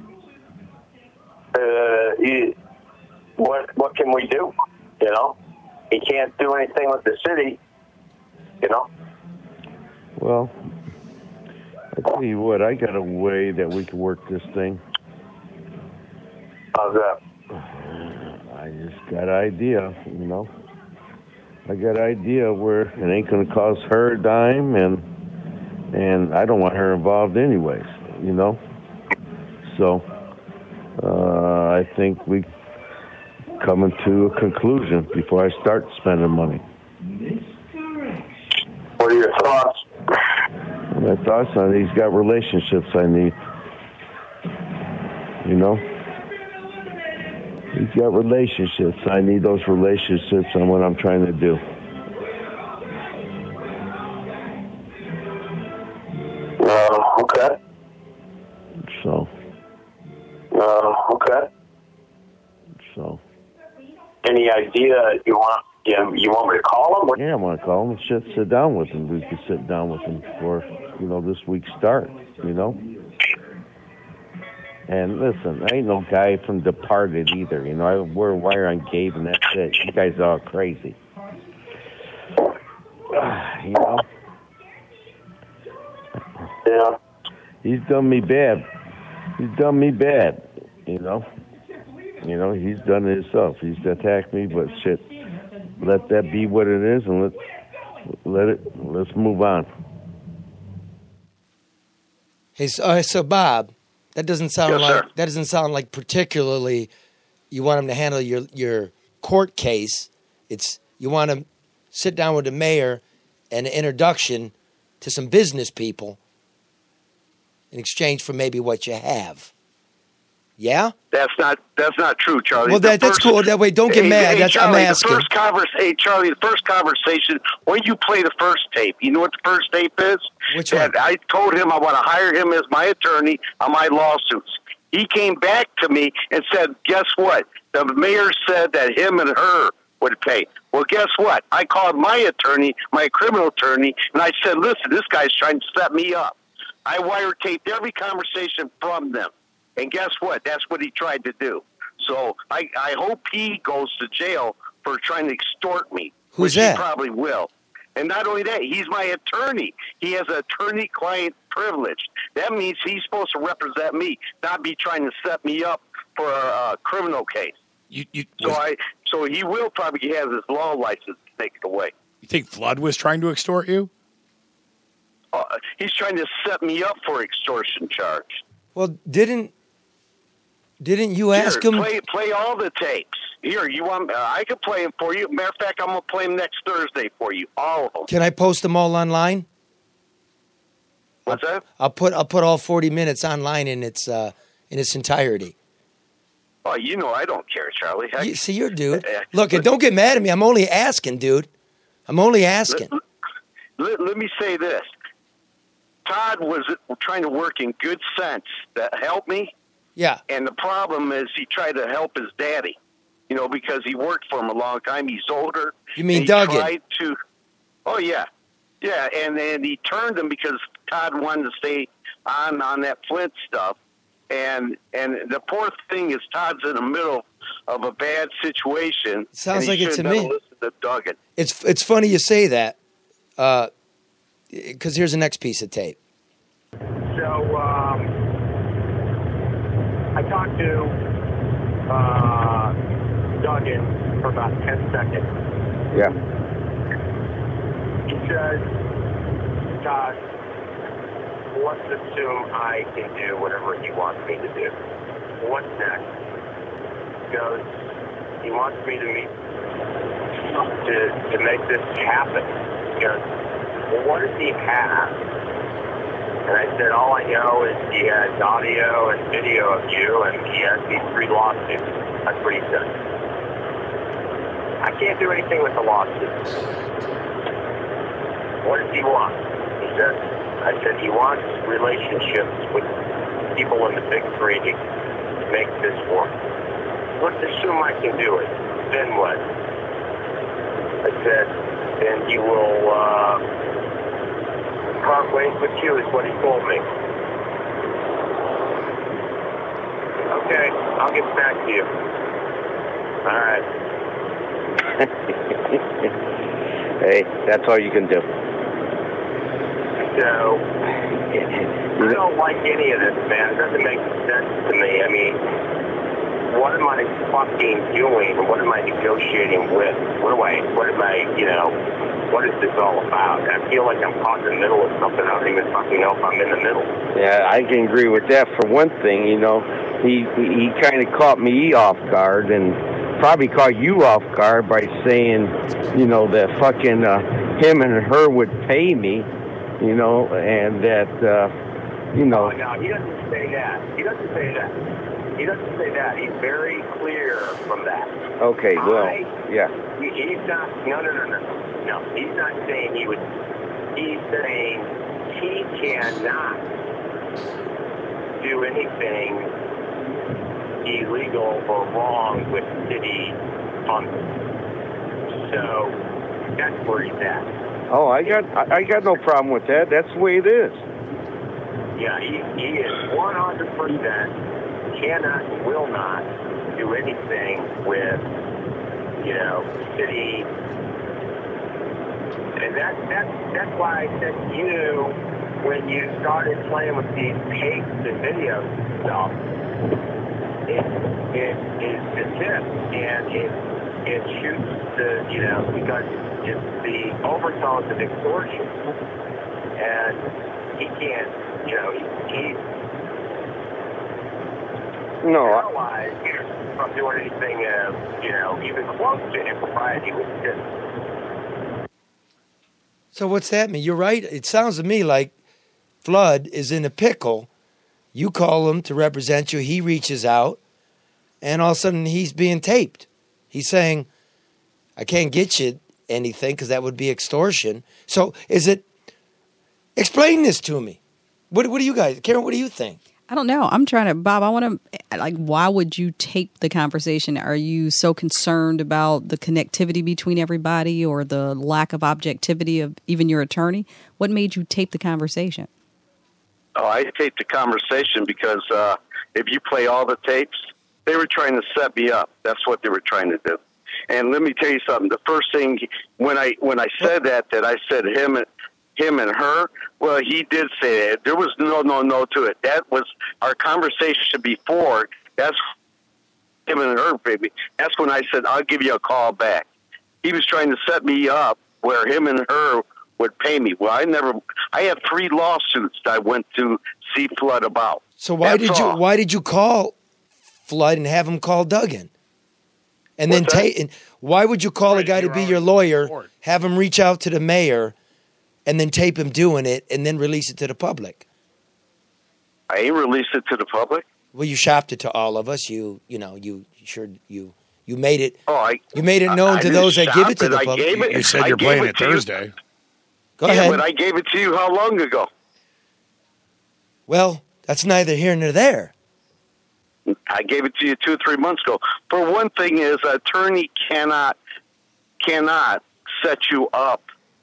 uh, he, what what can we do? You know, he can't do anything with the city. You know. Well, I tell you what, I got a way that we can work this thing. How's that? I just got an idea, you know. I got an idea where it ain't going to cost her a dime, and and I don't want her involved anyways, you know. So uh, I think we coming to a conclusion before I start spending money. What are your thoughts? My thoughts on it, he's got relationships I need. You know? He's got relationships. I need those relationships on what I'm trying to do. Uh, okay. So, Uh, okay. so. Any idea you want? You, you want me to call him? Yeah, I want to call him and sit, sit down with him. We could sit down with him before, you know, this week start, you know? And listen, I ain't no guy from Departed either, you know? I wear a wire on Gabe and that's it. You guys are all crazy. You know? Yeah. He's done me bad. He's done me bad, you know? You know, he's done it himself. He's attacked me, but shit, let that be what it is, and let let it. Let's move on. Hey, so, uh, so Bob, that doesn't sound Yes, like sir. that doesn't sound like particularly you want him to handle your your court case. It's you want to sit down with the mayor and an introduction to some business people. in exchange for maybe what you have. Yeah? That's not that's not true, Charlie. Well, The that, that's first- cool. That way, don't get Hey, mad. hey, That's Charlie, I'm asking. The first converse, hey, Charlie, the first conversation, when you play the first tape, you know what the first tape is? Which that one? I told him I want to hire him as my attorney on my lawsuits. He came back to me and said, guess what? The mayor said that him and her would pay. Well, guess what? I called my attorney, my criminal attorney, and I said, listen, this guy's trying to set me up. I wiretaped every conversation from them. And guess what? That's what he tried to do. So I, I hope he goes to jail for trying to extort me. Who's which that? He probably will. And not only that, he's my attorney. He has attorney-client privilege. That means he's supposed to represent me, not be trying to set me up for a, a criminal case. You, you, So I, so he will probably have his law license taken away. you think Flood was trying to extort you? Uh, he's trying to set me up for extortion charge. Well, didn't didn't you ask Here, him? Play, play all the tapes. Here, you want? Uh, I can play them for you. Matter of fact, I'm gonna play them next Thursday for you, all of them. Can I post them all online? What's that? I'll put I'll put all forty minutes online in its uh, in its entirety. Oh, you know I don't care, Charlie. Heck, You, see, you're dude. Uh, Look, and don't get mad at me. I'm only asking, dude. I'm only asking. let, let me say this: Todd was trying to work in good sense to help me. Yeah. And the problem is he tried to help his daddy, you know, because he worked for him a long time. He's older. You mean and he Duggan? Tried to, oh, yeah. Yeah, and then he turned him because Todd wanted to stay on on that Flint stuff. And and the poor thing is Todd's in the middle of a bad situation. Sounds and he like it to should never me. listen to Duggan. It's it's funny you say that, because here's the next piece of tape. So um, I talked to uh, Duggan for about ten seconds. Yeah. He says, Todd, let's assume I can do whatever he wants me to do. What's next? He goes, he wants me to meet, to, to make this happen. He goes, well, what does he have? And I said, all I know is he has audio and video of you, and he has these three lawsuits. That's what he said. I can't do anything with the lawsuits. What does he want? He said, I said, he wants relationships with people in the big three to make this work. Let's assume I can do it. Then what? I said, then he will uh, part ways with you, is what he told me. Okay, I'll get back to you. All right. Hey, that's all you can do. So, I don't like any of this, man. It doesn't make sense to me. I mean, what am I fucking doing? What am I negotiating with? What do I, what am I, you know, what is this all about? I feel like I'm caught in the middle of something. I don't even fucking know if I'm in the middle. Yeah, I can agree with that. For one thing, you know, he he kind of caught me off guard and probably caught you off guard by saying, you know, that fucking uh, him and her would pay me, you know, and that, uh, you know. Oh, no, he doesn't say that. He doesn't say that. He doesn't say that. He's very clear from that. Okay, well, I, yeah. He, he's not, no, no, no, no. No, he's not saying he would, he's saying he cannot do anything illegal or wrong with city funds. So that's where he's at. Oh, I got I, I got no problem with that. That's the way it is. Yeah, he, he is one hundred percent cannot and will not do anything with, you know, city. And that, that, that's why I said to you, when you started playing with these tapes and videos and stuff, it, it is the tip, and it, it shoots the, you know, because it's the overtones of extortion. And he can't, you know, he, he's no, paralyzed from doing anything, uh, you know, even close to impropriety with this. So what's that mean? You're right. It sounds to me like Flood is in a pickle You call him to represent you. He reaches out, and all of a sudden he's being taped. He's saying, I can't get you anything because that would be extortion. So is it – explain this to me. What, what do you guys – Karen, what do you think? I don't know. I'm trying to, Bob, I want to, like, why would you tape the conversation? Are you so concerned about the connectivity between everybody or the lack of objectivity of even your attorney? What made you tape the conversation? Oh, I taped the conversation because uh, if you play all the tapes, they were trying to set me up. That's what they were trying to do. And let me tell you something. The first thing, when I when I said that, that I said him and him and her, well, he did say that. There was no, no, no to it. That was our conversation before. That's him and her, baby. That's when I said, I'll give you a call back. He was trying to set me up where him and her would pay me. Well, I never, I had three lawsuits that I went to see Flood about. So why That's did you all. why did you call Flood and have him call Duggan? And then What's take. And why would you call a guy to you're be already your in lawyer, court. have him reach out to the mayor, and then tape him doing it, and then release it to the public? I ain't released it to the public. Well, you shopped it to all of us. You you know you sure you you made it. Oh, I You made it known I- I to didn't those that give shop it to the I public. gave it- You said I you're gave playing it it to you. Thursday. Go yeah, ahead. but I gave it to you how long ago? Well, that's neither here nor there. I gave it to you two or three months ago. For one thing, is an attorney cannot cannot set you up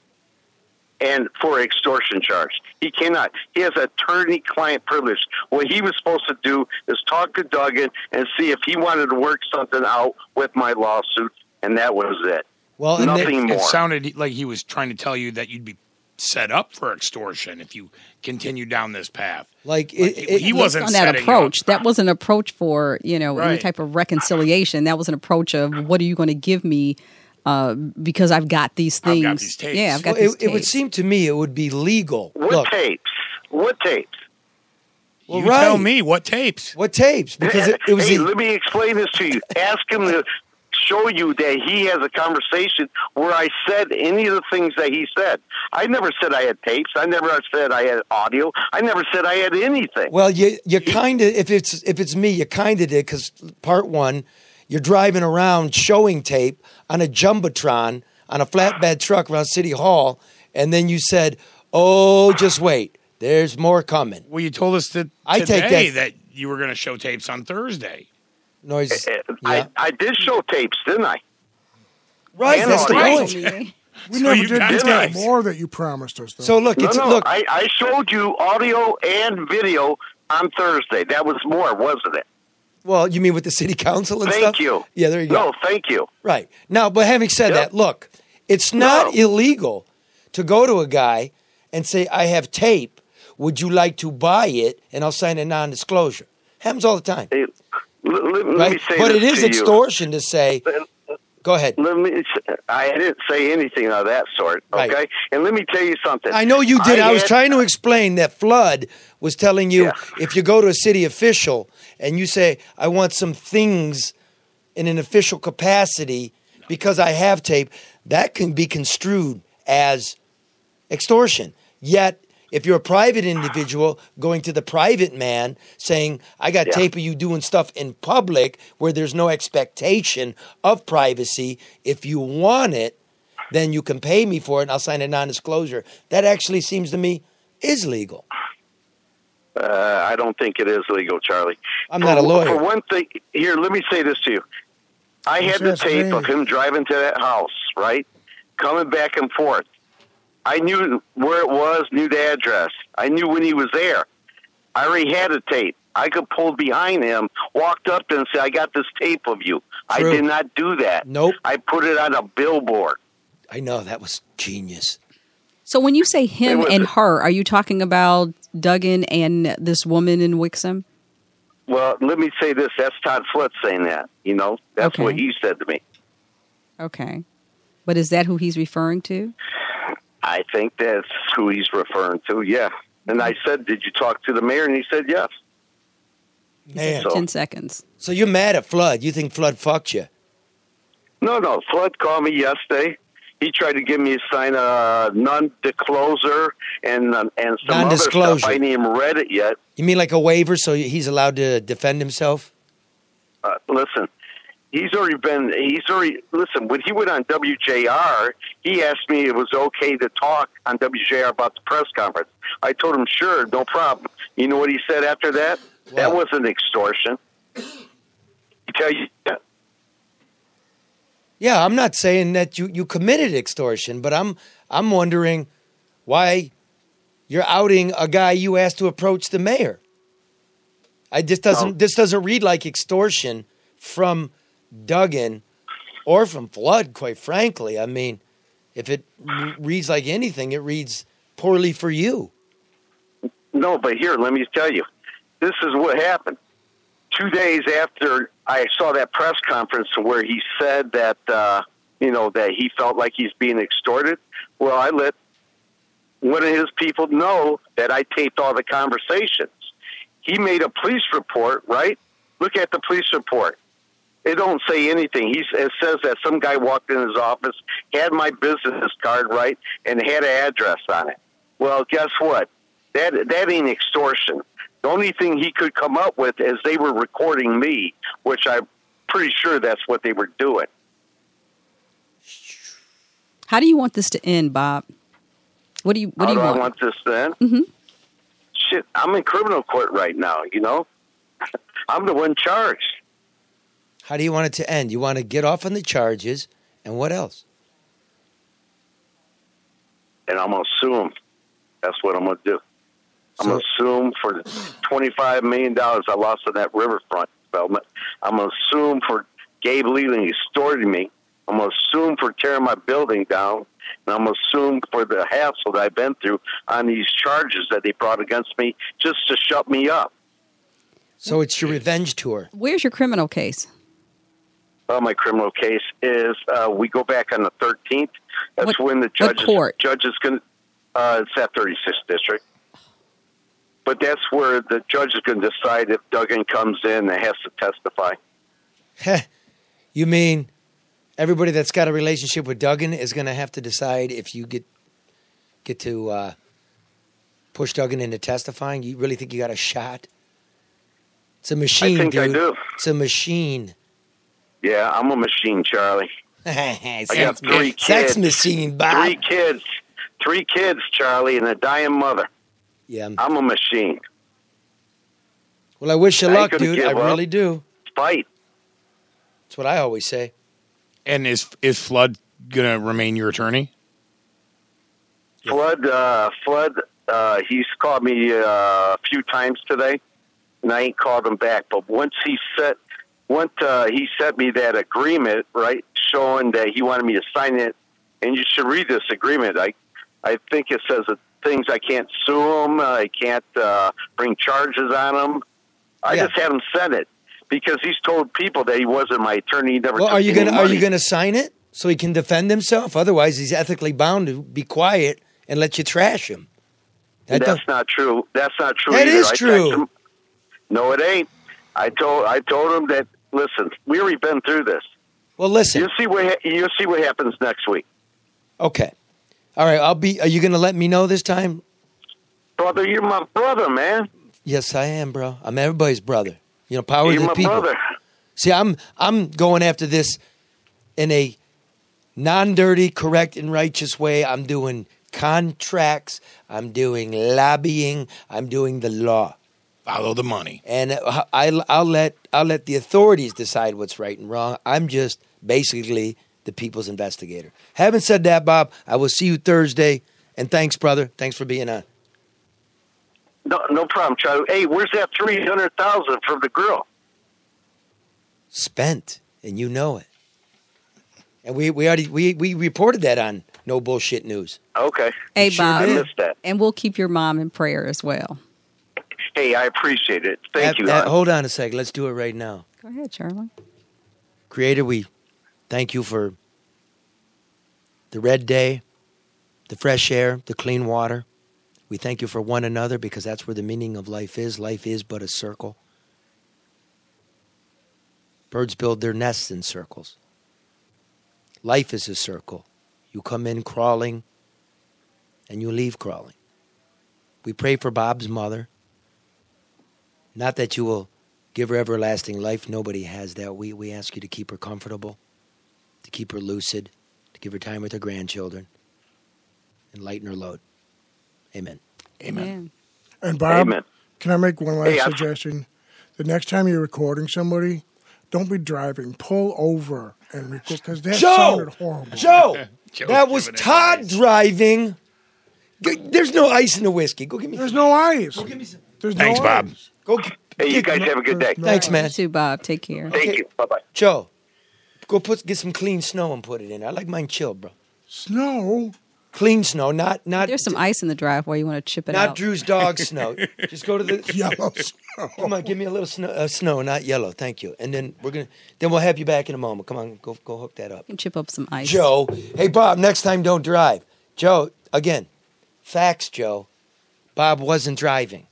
and for extortion charge. He cannot. He has attorney-client privilege. What he was supposed to do is talk to Duggan and see if he wanted to work something out with my lawsuit, and that was it. Well, and nothing It more. sounded like he was trying to tell you that you'd be set up for extortion if you continue down this path. Like, Like, it, it, he wasn't on that setting approach. up. That was an approach for, you know, any Right. type of reconciliation. That was an approach of what are you going to give me uh, because I've got these I've things. got these tapes. Yeah, I've got well, these it, it would tapes. seem to me it would be legal. What Look, tapes? What tapes? well, you right. tell me what tapes. What tapes? Because it, it was hey, the- let me explain this to you. Ask him to show you that he has a conversation where I said any of the things that he said. I never said I had tapes. I never said I had audio. I never said I had anything. Well, you you kind of if it's if it's me, you kind of did because part one, you're driving around showing tape on a jumbotron on a flatbed truck around City Hall, and then you said, "Oh, just wait, there's more coming." Well, you told us that I today take that- that you were going to show tapes on Thursday. Noise, Uh, yeah. I, I did show tapes, didn't I? right? and That's the audio. point. Meeting. We So never you did got get that tapes. more that you promised us, though. So look, No, it's no. look. I, I showed you audio and video on Thursday. That was more, wasn't it? Well, you mean with the city council and Thank stuff? you. Yeah, there you go. No, thank you. Right. Now, but having said Yep. that, look, it's not No. illegal to go to a guy and say, I have tape. Would you like to buy it? And I'll sign a non-disclosure. Happens all the time. Hey, let, let, let Right? me say But this it is to you. extortion to say, go ahead. Let me. I didn't say anything of that sort. Okay, Right. and let me tell you something. I know you did. I, was had- trying to explain that Flood was telling you Yeah. if you go to a city official and you say, I want some things in an official capacity because I have tape, that can be construed as extortion. Yet, if you're a private individual going to the private man saying, I got Yeah. tape of you doing stuff in public where there's no expectation of privacy, if you want it, then you can pay me for it and I'll sign a non-disclosure. That actually seems to me is legal. Uh, I don't think it is legal, Charlie. I'm not a For- lawyer. For one thing, here, let me say this to you. I had the Yes, tape yes. of him driving to that house, right? Coming back and forth. I knew where it was, knew the address. I knew when he was there. I already had a tape. I could pull behind him, walked up and say, I got this tape of you. True. I did not do that. Nope. I put it on a billboard. I know, that was genius. So when you say him It was- and her, are you talking about Duggan and this woman in Wixom? Well, let me say this. That's Todd Flood saying that. You know, that's Okay. what he said to me. Okay. But is that who he's referring to? I think that's who he's referring to, yeah. And I said, did you talk to the mayor? And he said, yes. Man. So- Ten seconds. So you're mad at Flood. You think Flood fucked you. No, no. Flood called me yesterday. He tried to get me to sign a non-disclosure and uh, and some other Non-disclosure. stuff. I ain't even read it yet. You mean like a waiver so he's allowed to defend himself? Uh, listen, he's already been. He's already listen. When he went on W J R, he asked me if it was okay to talk on W J R about the press conference. I told him, sure, no problem. You know what he said after that? What? That wasn't extortion. He tell you. Yeah, I'm not saying that you, you committed extortion, but I'm I'm wondering why you're outing a guy you asked to approach the mayor. I this doesn't No. this doesn't read like extortion from Duggan or from Flood, quite frankly. I mean, if it r- reads like anything, it reads poorly for you. No, but here, let me tell you. This is what happened. Two days after I saw that press conference where he said that, uh, you know, that he felt like he's being extorted, well, I let one of his people know that I taped all the conversations. He made a police report, right? Look at the police report. It don't say anything. He it says that some guy walked in his office, had my business card, right, and had an address on it. Well, guess what? That that ain't extortion. The only thing he could come up with is they were recording me, which I'm pretty sure that's what they were doing. How do you want this to end, Bob? What do you What How do you do want? I want this then? Mm-hmm. Shit, I'm in criminal court right now, you know? I'm the one charged. How do you want it to end? You want to get off on the charges, and what else? And I'm going to sue him. That's what I'm going to do. I'm So- going to sue him for the twenty-five million dollars I lost on that riverfront development. I'm going to sue him for Gabe Leland extorting me. I'm going to sue him for tearing my building down. And I'm going to sue him for the hassle that I've been through on these charges that they brought against me just to shut me up. So it's your revenge tour. Where's your criminal case? Well, my criminal case is uh, we go back on the thirteenth. That's What- when the what judge is, court? judge is going to, uh, it's at thirty-sixth District. But that's where the judge is going to decide if Duggan comes in and has to testify. You mean everybody that's got a relationship with Duggan is going to have to decide if you get get to uh, push Duggan into testifying? You really think you got a shot? It's a machine, I think I dude. do. It's a machine. Yeah, I'm a machine, Charlie. sex, I got three kids. sex machine, Bob. Three kids. Three kids, Charlie, and a dying mother. Yeah. I'm a machine. Well, I wish you I ain't luck, gonna dude. give I up. really do. Fight. That's what I always say. And is is Flood going to remain your attorney? Flood, uh, Flood, uh, he's called me uh, a few times today, and I ain't called him back. But once he set, once uh, he sent me that agreement, right, showing that he wanted me to sign it, and you should read this agreement. I, I think it says that things I can't sue him, I can't uh, bring charges on him. I Yeah. just had him send it because he's told people that he wasn't my attorney. He never. Well, took are you any gonna are money. you gonna sign it so he can defend himself? Otherwise, he's ethically bound to be quiet and let you trash him. That That's don't- not true. That's not true. That either. is I true. texted him- No, it ain't. I told I told him that. Listen, we already been through this. Well, listen. You see what ha- you see what happens next week, Okay. All right. I'll be. Are you gonna let me know this time? brother. You're my brother, man. Yes, I am, bro. I'm everybody's brother. You know, power You're to the my people. brother. See, I'm I'm going after this in a non-dirty, correct, and righteous way. I'm doing contracts. I'm doing lobbying. I'm doing the law. Follow the money. And I, I'll let I'll let the authorities decide what's right and wrong. I'm just basically the people's investigator. Having said that, Bob, I will see you Thursday. And thanks, brother. Thanks for being on. No, no problem, Charlie. Hey, where's that three hundred thousand from the girl? Spent, and you know it. And we we already we, we reported that on No Bullshit News. Okay. Hey, Sure Bob. I did. missed that. And we'll keep your mom in prayer as well. Hey, I appreciate it. Thank Have- you. have- hon. hold on a second. Let's do it right now. Go ahead, Charlie. Creator, we thank you for the red day, the fresh air, the clean water. We thank you for one another because that's where the meaning of life is. Life is but a circle. Birds build their nests in circles. Life is a circle. You come in crawling, and you leave crawling. We pray for Bob's mother. Not that you will give her everlasting life. Nobody has that. We, we ask you to keep her comfortable, to keep her lucid, to give her time with her grandchildren, and lighten her load. Amen. Amen. And Bob, Amen. can I make one last Hey, I'm- suggestion? The next time you're recording somebody, don't be driving. Pull over and record because that Joe! sounded horrible. Joe! Joe's That was giving Todd advice. driving. G- There's no ice in the whiskey. Go give me There's no ice. Go give me some. There's Thanks, no Bob. ice. Go. Hey, you get- guys have a good day. No Thanks, ice. man. You too, Bob. Take care. Thank you. Bye bye. Joe, go put get some clean snow and put it in. I like mine chilled, bro. Snow. Clean snow, not not There's some ice in the driveway. You want to chip it not out. Drew's dog snow. Just go to the Yellow snow. Come on, give me a little snow, uh, snow, not yellow. Thank you. And then we're gonna then we'll have you back in a moment. Come on, go go hook that up. You can chip up some ice. Joe, hey Bob, next time don't drive. Joe, again, facts, Joe. Bob wasn't driving.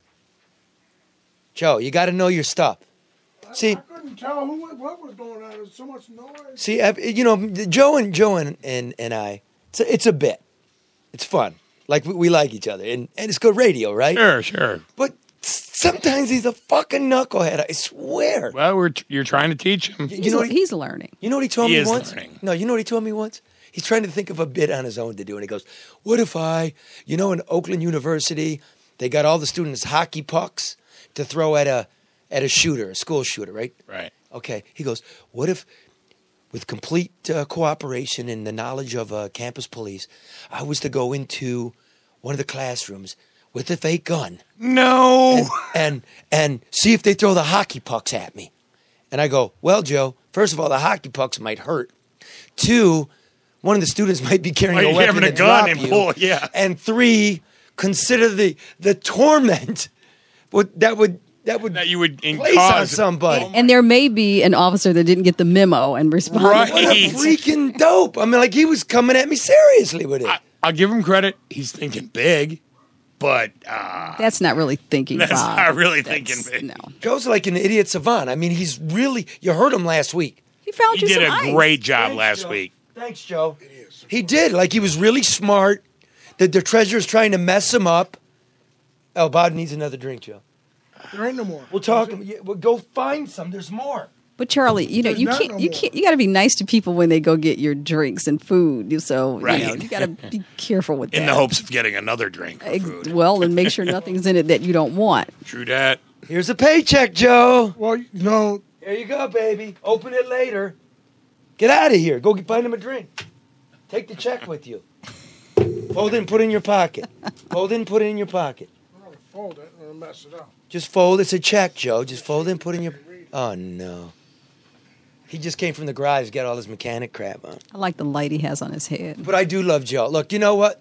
Joe, you got to know your stuff. See, I couldn't tell who what was going on. There's so much noise. see, uh, you know, Joe and Joe and and, and I, it's a, it's a bit. It's fun. Like we, we like each other, and and it's good radio, right? Sure, sure. But sometimes he's a fucking knucklehead. I swear. Well, we're t- you're trying to teach him. You He's, know what he, he's learning. you know what he told He me is once? learning. No, you know what he told me once? He's trying to think of a bit on his own to do, and he goes, "What if I, you know, in Oakland University, they got all the students hockey pucks to throw at a at a shooter, a school shooter, right? Right. Okay." He goes, "What if, with complete uh, cooperation and the knowledge of uh, campus police, I was to go into one of the classrooms with a fake gun No. and, and and see if they throw the hockey pucks at me?" And I go, "Well, Joe, first of all, the hockey pucks might hurt. Two, one of the students might be carrying Might a be weapon having a to gun drop and you. pull, yeah. And three, consider the the torment would that would that would That you would in- place on cause- somebody. And there may be an officer that didn't get the memo and responded. Right. What a freaking dope! I mean, like he was coming at me seriously with it. I, I'll give him credit. He's thinking big, but uh, That's not really thinking, that's Bob. not really That's- thinking big. No. Joe's like an idiot savant. I mean, he's really. You heard him last week. He found He you did some a ice. great job Thanks, last Joe. week. Thanks, Joe. He did. Like he was really smart. The, the treasurer's trying to mess him up. Oh, Bob needs another drink, Joe. There ain't no more. We'll talk. Yeah, we'll go find some. There's more. But Charlie, you know, There's you not can't, no you more. can't, you got to be nice to people when they go get your drinks and food. You- So, you know, Right. you got to be careful with In that. the hopes of getting another drink. Or Ex- food. Well, and make sure nothing's in it that you don't want. True that. Here's a paycheck, Joe. Well, you know, Here you go, baby. Open it later. Get out of here. Go get, find him a drink. Take the check with you. Fold it and put it in your pocket. Fold it and put it in your pocket. I'm gonna fold it and mess it up. Just fold. It's a check, Joe. Just fold it and put it in your. Oh no. He just came from the garage, got all his mechanic crap on. I like the light he has on his head. But I do love Joe. Look, you know what?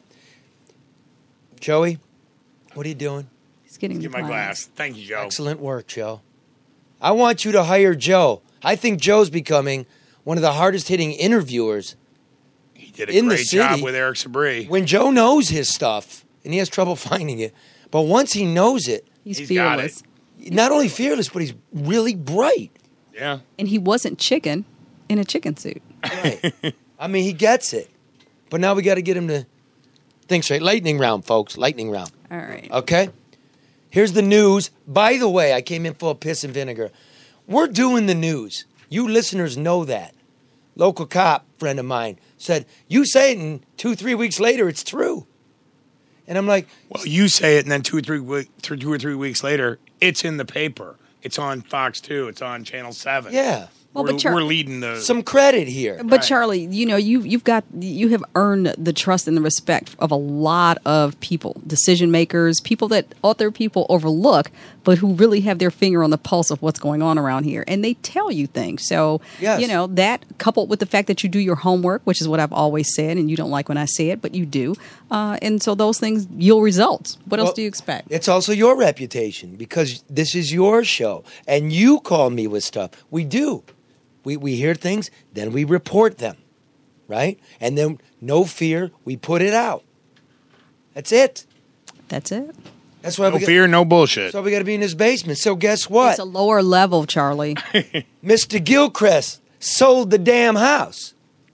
Joey, what are you doing? He's getting Get the my glass. glass. Thank you, Joe. Excellent work, Joe. I want you to hire Joe. I think Joe's becoming one of the hardest hitting interviewers. He did a in the great job city. with Eric Sabri. When Joe knows his stuff, and he has trouble finding it, but once he knows it, He's, He's got fearless. not only fearless, but he's really bright. Yeah. And he wasn't chicken in a chicken suit. Right. I mean, he gets it. But now we got to get him to think straight. Lightning round, folks. Lightning round. All right. Okay? Here's the news. By the way, I came in full of piss and vinegar. We're doing the news. You listeners know that. Local cop friend of mine said, you say it, and two, three weeks later, it's true. And I'm like, Well, you say it, and then two or three, we- th- two or three weeks later, it's in the paper. It's on Fox two. It's on Channel seven. yeah, Well, we're, but Char- we're leading the. some credit here. But Charlie, you know, you you've got you have earned the trust and the respect of a lot of people, decision makers, people that other people overlook, but who really have their finger on the pulse of what's going on around here, and they tell you things. So, Yes. you know, that coupled with the fact that you do your homework, which is what I've always said, and you don't like when I say it, but you do, uh, and so those things yield results. What else Well, do you expect? It's also your reputation because this is your show, and you call me with stuff. We do. We we hear things, then we report them, right? And then, no fear, we put it out. That's it. That's it. That's why no we got, fear, no bullshit. That's why we got to be in his basement. So guess what? It's a lower level, Charlie. Mister Gilchrist sold the damn house.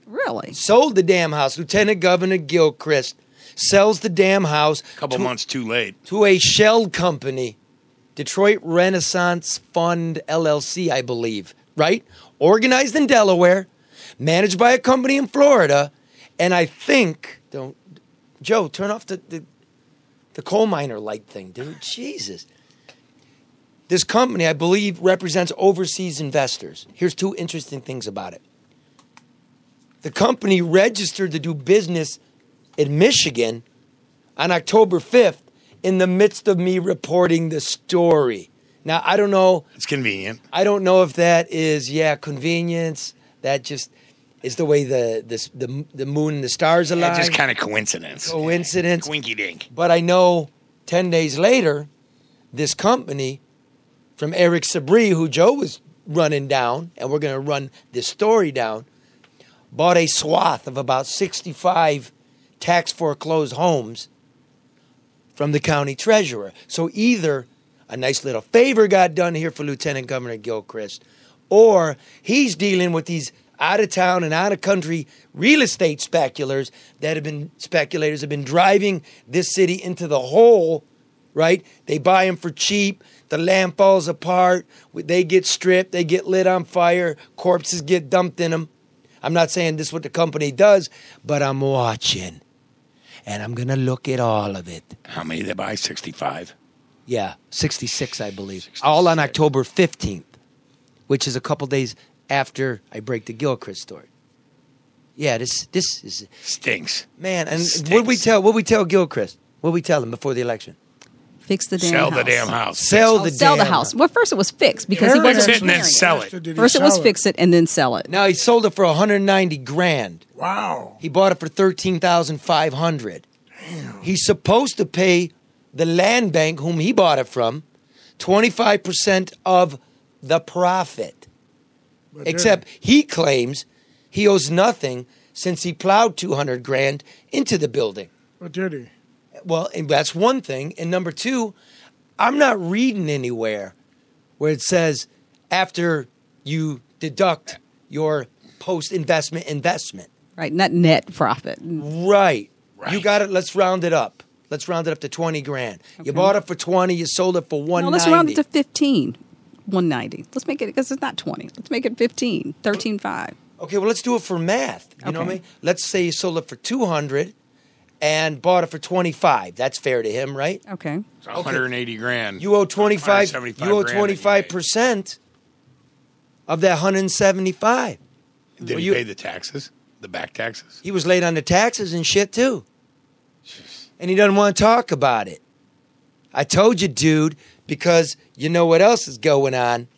Really? Sold the damn house. Lieutenant Governor Gilchrist sells the damn house. A couple to, months too late. To a shell company, Detroit Renaissance Fund L L C, I believe, right? Organized in Delaware, managed by a company in Florida, and I think, don't, Joe, turn off the, the, the coal miner light thing, dude. Jesus. This company, I believe, represents overseas investors. Here's two interesting things about it. The company registered to do business in Michigan on October fifth in the midst of me reporting the story. Now, I don't know. It's convenient. I don't know if that is, yeah, convenience. That just is the way the the, the, the moon and the stars align. Yeah, just kind of coincidence. Coincidence. Winky dink. But I know ten days later, this company from Eric Sabri, who Joe was running down, and we're going to run this story down, bought a swath of about sixty-five tax foreclosed homes from the county treasurer. So either a nice little favor got done here for Lieutenant Governor Gilchrist, or he's dealing with these out-of-town and out-of-country real estate speculators that have been speculators have been driving this city into the hole, right? They buy them for cheap. The land falls apart. They get stripped. They get lit on fire. Corpses get dumped in them. I'm not saying this is what the company does, but I'm watching. And I'm going to look at all of it. How many did they buy? sixty-five? Yeah, sixty-six, I believe. sixty-six. All on October fifteenth, which is a couple days after I break the Gilchrist story. Yeah, this this is... Stinks. Man, and Stinks. what we tell what we tell Gilchrist? What we tell him before the election? Fix the damn Sell house. the damn house. Sell Oh, the sell damn the house. Well, first it was fix because he Fix wasn't it and then repairing sell it. it. First it was fix it and then sell it. Now he sold it for one hundred ninety grand. Wow. He bought it for thirteen thousand five hundred. Damn. He's supposed to pay the land bank, whom he bought it from, twenty-five percent of the profit. But Except he claims he owes nothing since he plowed two hundred grand into the building. What did he? Well, and that's one thing. And number two, I'm not reading anywhere where it says after you deduct your post-investment investment. Right, not net profit. Right. Right. You got it. Let's round it up. Let's round it up to twenty grand. You bought it for twenty. You sold it for one No, ninety. let's round it to fifteen. one ninety. Let's make it, because it's not twenty. Let's make it fifteen. thirteen five. Okay, well, let's do it for math. You know what I Okay. mean? Let's say you sold it for two hundred and bought it for twenty-five. That's fair to him, right? Okay. It's one hundred eighty grand. You owe twenty-five. You owe one hundred seventy-five grand that you twenty-five percent of that one hundred seventy-five. Did Well, he you- pay the taxes? The back taxes? He was late on the taxes and shit too, and he doesn't want to talk about it. I told you, dude, because you know what else is going on.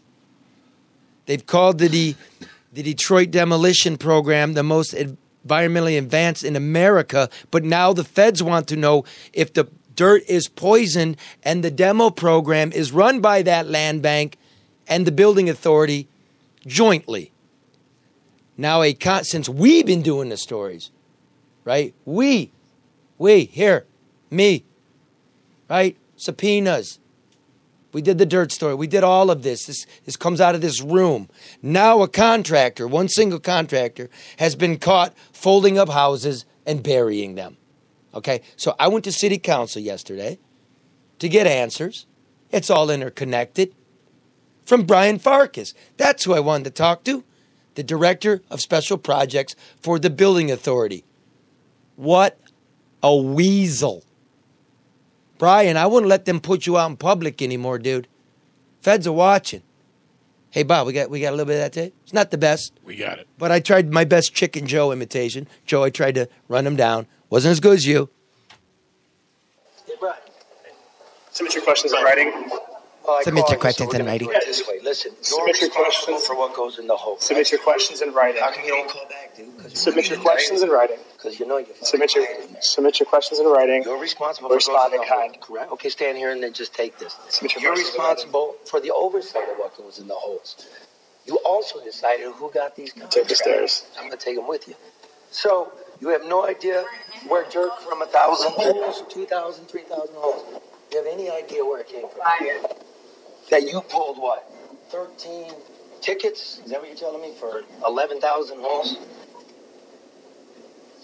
They've called the the, the Detroit Demolition Program the most environmentally advanced in America, but now the feds want to know if the dirt is poisoned, and the demo program is run by that land bank and the building authority jointly. Now, a con- since we've been doing the stories, right? We, we, here, me, right? Subpoenas. We did the dirt story. We did all of this. This, this comes out of this room. Now a contractor, one single contractor, has been caught folding up houses and burying them. Okay? So I went to city council yesterday to get answers. It's all interconnected. From Brian Farkas. That's who I wanted to talk to. The Director of Special Projects for the Building Authority. What a weasel. Brian, I wouldn't let them put you out in public anymore, dude. Feds are watching. Hey, Bob, we got we got a little bit of that tape? It's not the best. We got it. But I tried my best Chicken Joe imitation. Joe, I tried to run him down. Wasn't as good as you. Hey, Brian. Submit your questions in writing. Submit your questions in writing. This way. Listen, submit your questions for what goes in the hole. Submit your questions in writing. How come you don't call back, dude? Submit your questions in writing. Because you know you're submit your submit your questions in writing. You're responsible for respond in kind. Correct. Okay, stand here and then just take this. Submit your you're responsible for the oversight of what goes in the holes. You also decided who got these contracts. Take the stairs. I'm going to take them with you. So you have no idea where dirt from a thousand holes, two thousand, three thousand holes. Do you have any idea where it came from? That you pulled what? thirteen tickets? Is that what you're telling me? For eleven thousand holes?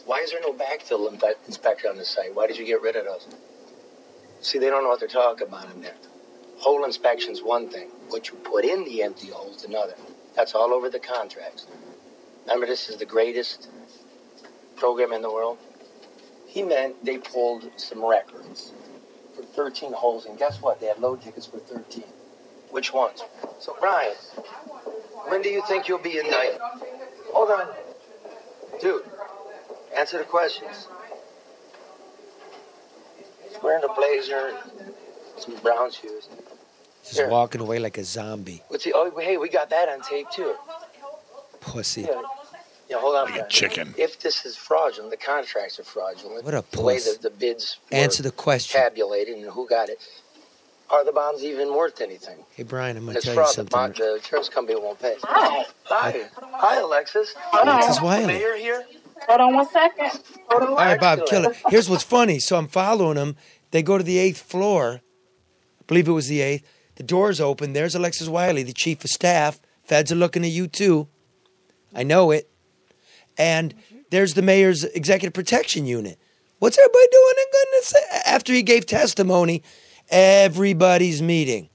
Why is there no backfill impe- inspector on the site? Why did you get rid of those? See, they don't know what they're talking about in there. Hole inspection's one thing. What you put in the empty hole's another. That's all over the contracts. Remember, this is the greatest program in the world? He meant they pulled some records for thirteen holes, and guess what? They had load tickets for thirteen. Which ones? So, Brian, when do you think you'll be indicted? Hold on. Dude, answer the questions. He's wearing a blazer and some brown shoes. Just Here. walking away like a zombie. What's he? Oh, hey, we got that on tape, too. Pussy. Yeah, yeah hold on. Like a chicken. If this is fraudulent, the contracts are fraudulent. What a The way puss. the, the bids Answer were the question. tabulated and who got it. Are the bonds even worth anything? Hey, Brian, I'm going It's to tell you fraud. The, something. bond, the insurance company won't pay. Hi. Hi. Hi, Alexis. Alexis Wiley. Mayor here? Hold on one second. Hold on. All right, Bob, kill it. Here's what's funny. So I'm following them. They go to the eighth floor. I believe it was the eighth. The door's open. There's Alexis Wiley, the chief of staff. Feds are looking at you, too. I know it. And there's the mayor's executive protection unit. What's everybody doing in goodness? After he gave testimony, everybody's meeting.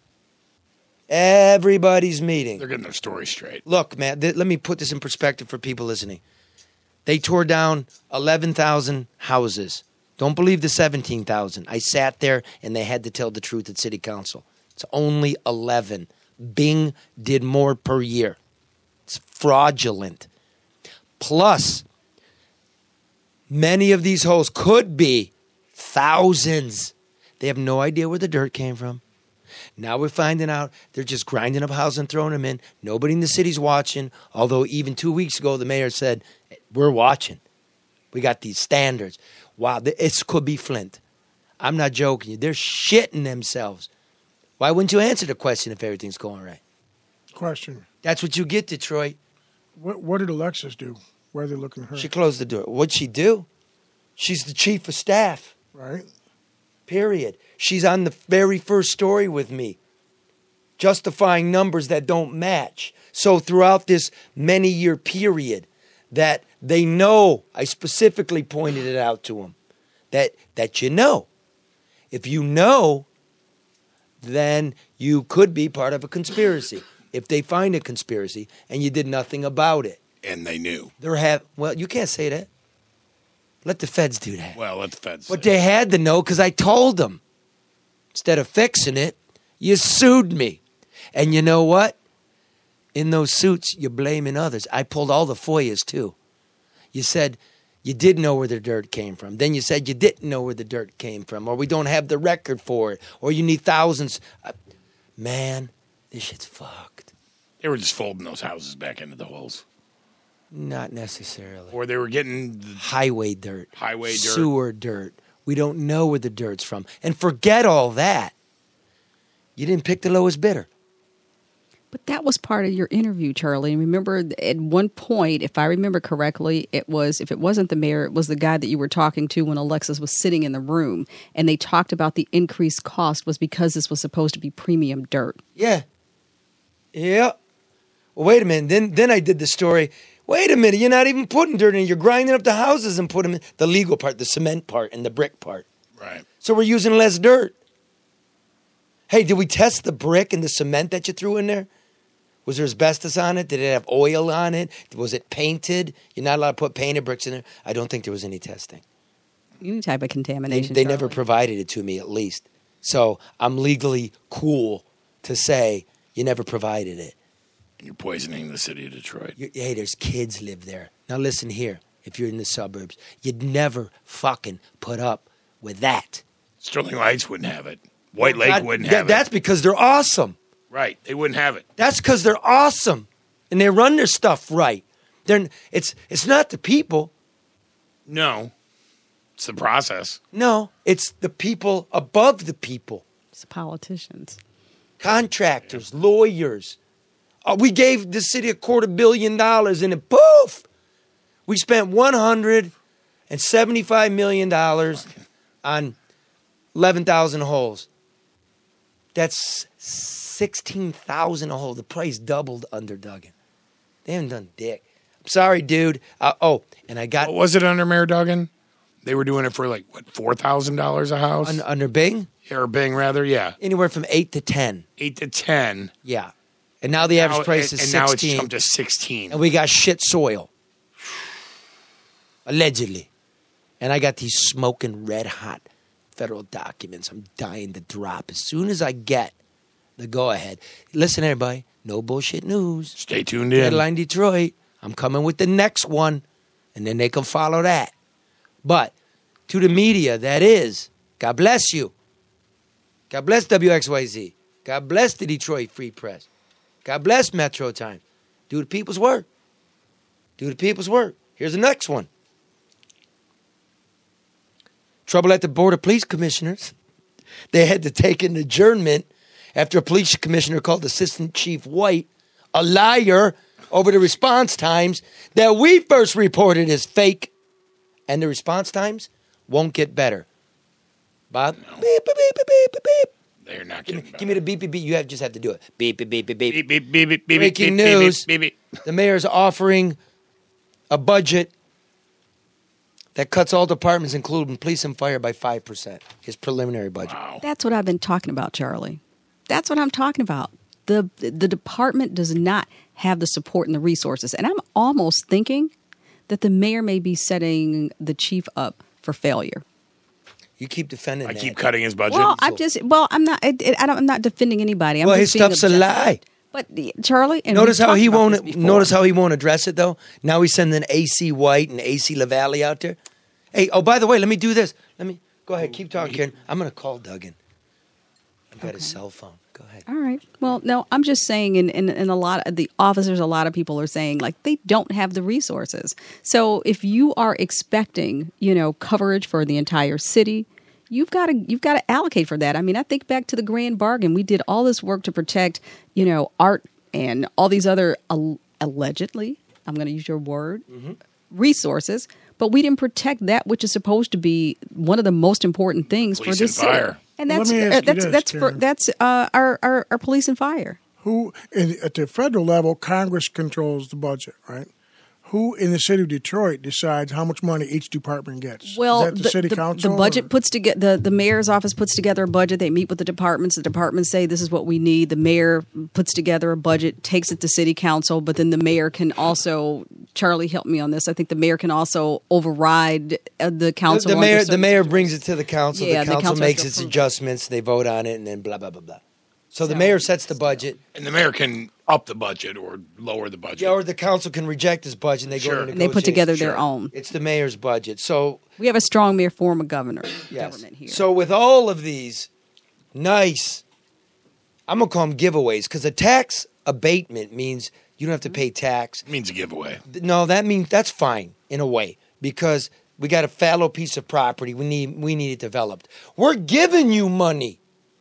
Everybody's meeting. They're getting their story straight. Look, man, th- let me put this in perspective for people listening. They tore down eleven thousand houses. Don't believe the seventeen thousand. I sat there and they had to tell the truth at city council. It's only eleven. Bing did more per year. It's fraudulent. Plus, many of these holes could be thousands. They have no idea where the dirt came from. Now we're finding out they're just grinding up houses and throwing them in. Nobody in the city's watching, although even two weeks ago the mayor said, we're watching. We got these standards. Wow, this could be Flint. I'm not joking you. They're shitting themselves. Why wouldn't you answer the question if everything's going right? Question. That's what you get, Detroit. What, what did Alexis do? Why are they looking at her? She closed the door. What'd she do? She's the chief of staff. Right. Period. She's on the very first story with me, justifying numbers that don't match. So throughout this many-year period that they know, I specifically pointed it out to them, that, that you know. If you know, then you could be part of a conspiracy. If they find a conspiracy and you did nothing about it. And they knew. They're have well, you can't say that. Let the feds do that. Well, let the feds But they had to know because I told them. Instead of fixing it, you sued me. And you know what? In those suits, you're blaming others. I pulled all the F O I As too. You said you did know where the dirt came from. Then you said you didn't know where the dirt came from. Or we don't have the record for it. Or you need thousands. Uh, man, this shit's fucked. They were just folding those houses back into the holes. Not necessarily. Or they were getting the highway dirt, highway dirt, sewer dirt. We don't know where the dirt's from. And forget all that. You didn't pick the lowest bidder. But that was part of your interview, Charlie. And remember, at one point, if I remember correctly, it was, if it wasn't the mayor, it was the guy that you were talking to when Alexis was sitting in the room. And they talked about the increased cost was because this was supposed to be premium dirt. Yeah. Yeah. Well, wait a minute. Then, then I did the story. Wait a minute, you're not even putting dirt in. You're grinding up the houses and putting them in. The legal part, the cement part, and the brick part. Right. So we're using less dirt. Hey, did we test the brick and the cement that you threw in there? Was there asbestos on it? Did it have oil on it? Was it painted? You're not allowed to put painted bricks in there. I don't think there was any testing. Any type of They, contamination. they never provided it to me, at least. So I'm legally cool to say you never provided it. You're poisoning the city of Detroit. You, hey, there's kids live there. Now listen here, if you're in the suburbs, you'd never fucking put up with that. Sterling Heights wouldn't have it. White Lake God, wouldn't that, have That's it. because they're awesome. Right, they wouldn't have it. That's because they're awesome. And they run their stuff right. They're, it's, it's not the people. No, it's the process. No, it's the people above the people. It's the politicians. Contractors, lawyers. Uh, we gave the city a quarter billion dollars and then poof, we spent one hundred seventy-five million dollars on eleven thousand holes. That's sixteen thousand a hole. The price doubled under Duggan. They haven't done dick. Sorry, dude. Uh, oh, and I got What was it under Mayor Duggan? They were doing it for like what four thousand dollars a house un- under Bing yeah, or Bing rather. Yeah, anywhere from eight to ten. eight to ten. Yeah, and now the average Now- price and, is and sixteen. now it's come to sixteen. And we got shit soil, allegedly. And I got these smoking red hot federal documents. I'm dying to drop as soon as I get the go ahead. Listen, everybody, no bullshit news. Stay tuned in. Deadline Detroit. I'm coming with the next one, and then they can follow that. But to the media, that is, God bless you. God bless W X Y Z. God bless the Detroit Free Press. God bless Metro Times. Do the people's work. Do the people's work. Here's the next one. Trouble at the Board of Police Commissioners. They had to take an adjournment after a police commissioner called Assistant Chief White a liar over the response times that we first reported as fake. And the response times won't get better. Bob? Beep, beep, beep, beep, beep, beep, beep. They're not Give me, getting give me the beep, beep, beep. You have, just have to do it. Beep, beep, beep, beep, beep. Beep, beep, beep, beep, beep, Breaking beep, beep, news. beep, beep, beep. The mayor's offering a budget that cuts all departments, including police and fire, by five percent. His preliminary budget. That's what I've been talking about, Charlie. That's what I'm talking about. The the department does not have the support and the resources. And I'm almost thinking that the mayor may be setting the chief up for failure. You keep defending I that. keep cutting his budget. Well, I'm just well, I'm not. I, I don't, I'm not defending anybody. I'm well, just his being stuff's a objective. lie. But Charlie, and Notice we've how talked he about won't. this before. Notice how he won't address it though. Now he's sending A C White and A C LaValle out there. Hey, oh by the way, let me do this. Let me go ahead. Keep talking, Karen. I'm gonna call Duggan. I've got his cell phone. Go ahead. All right. Well, no, I'm just saying, and in, in, in a lot of the officers, a lot of people are saying like they don't have the resources. So if you are expecting, you know, coverage for the entire city, you've got to you've got to allocate for that. I mean, I think back to the grand bargain. We did all this work to protect, you know, art and all these other al- allegedly, I'm going to use your word, Mm-hmm. resources, but we didn't protect that which is supposed to be one of the most important things Police for this and fire. city. And Well, that's let me ask uh, you that's this, that's for, Karen. that's uh, our, our our police and fire. Who in, at the federal level, Congress controls the budget, right? Who in the city of Detroit decides how much money each department gets? Well, Is that the, city council? the budget or- puts together the, the mayor's office puts together a budget. They meet with the departments. The departments say this is what we need. The mayor puts together a budget, takes it to city council, but then the mayor can also Charlie help me on this. I think the mayor can also override uh, the council. The, the under mayor, certain the mayor brings it to the council. Yeah, the the council council has makes to its approve it. adjustments. They vote on it, and then blah blah blah blah. So, the So- mayor sets the budget. And the mayor can up the budget or lower the budget. Yeah, or the council can reject his budget, and they Sure. go to And they put together their negotiations. own. It's the mayor's budget. So We have a strong mayor form of governor yes. government here. So with all of these nice, I'm gonna call them giveaways because a tax abatement means you don't have to pay tax. It means a giveaway. No, that means that's fine in a way because we got a fallow piece of property. We need we need it developed. We're giving you money.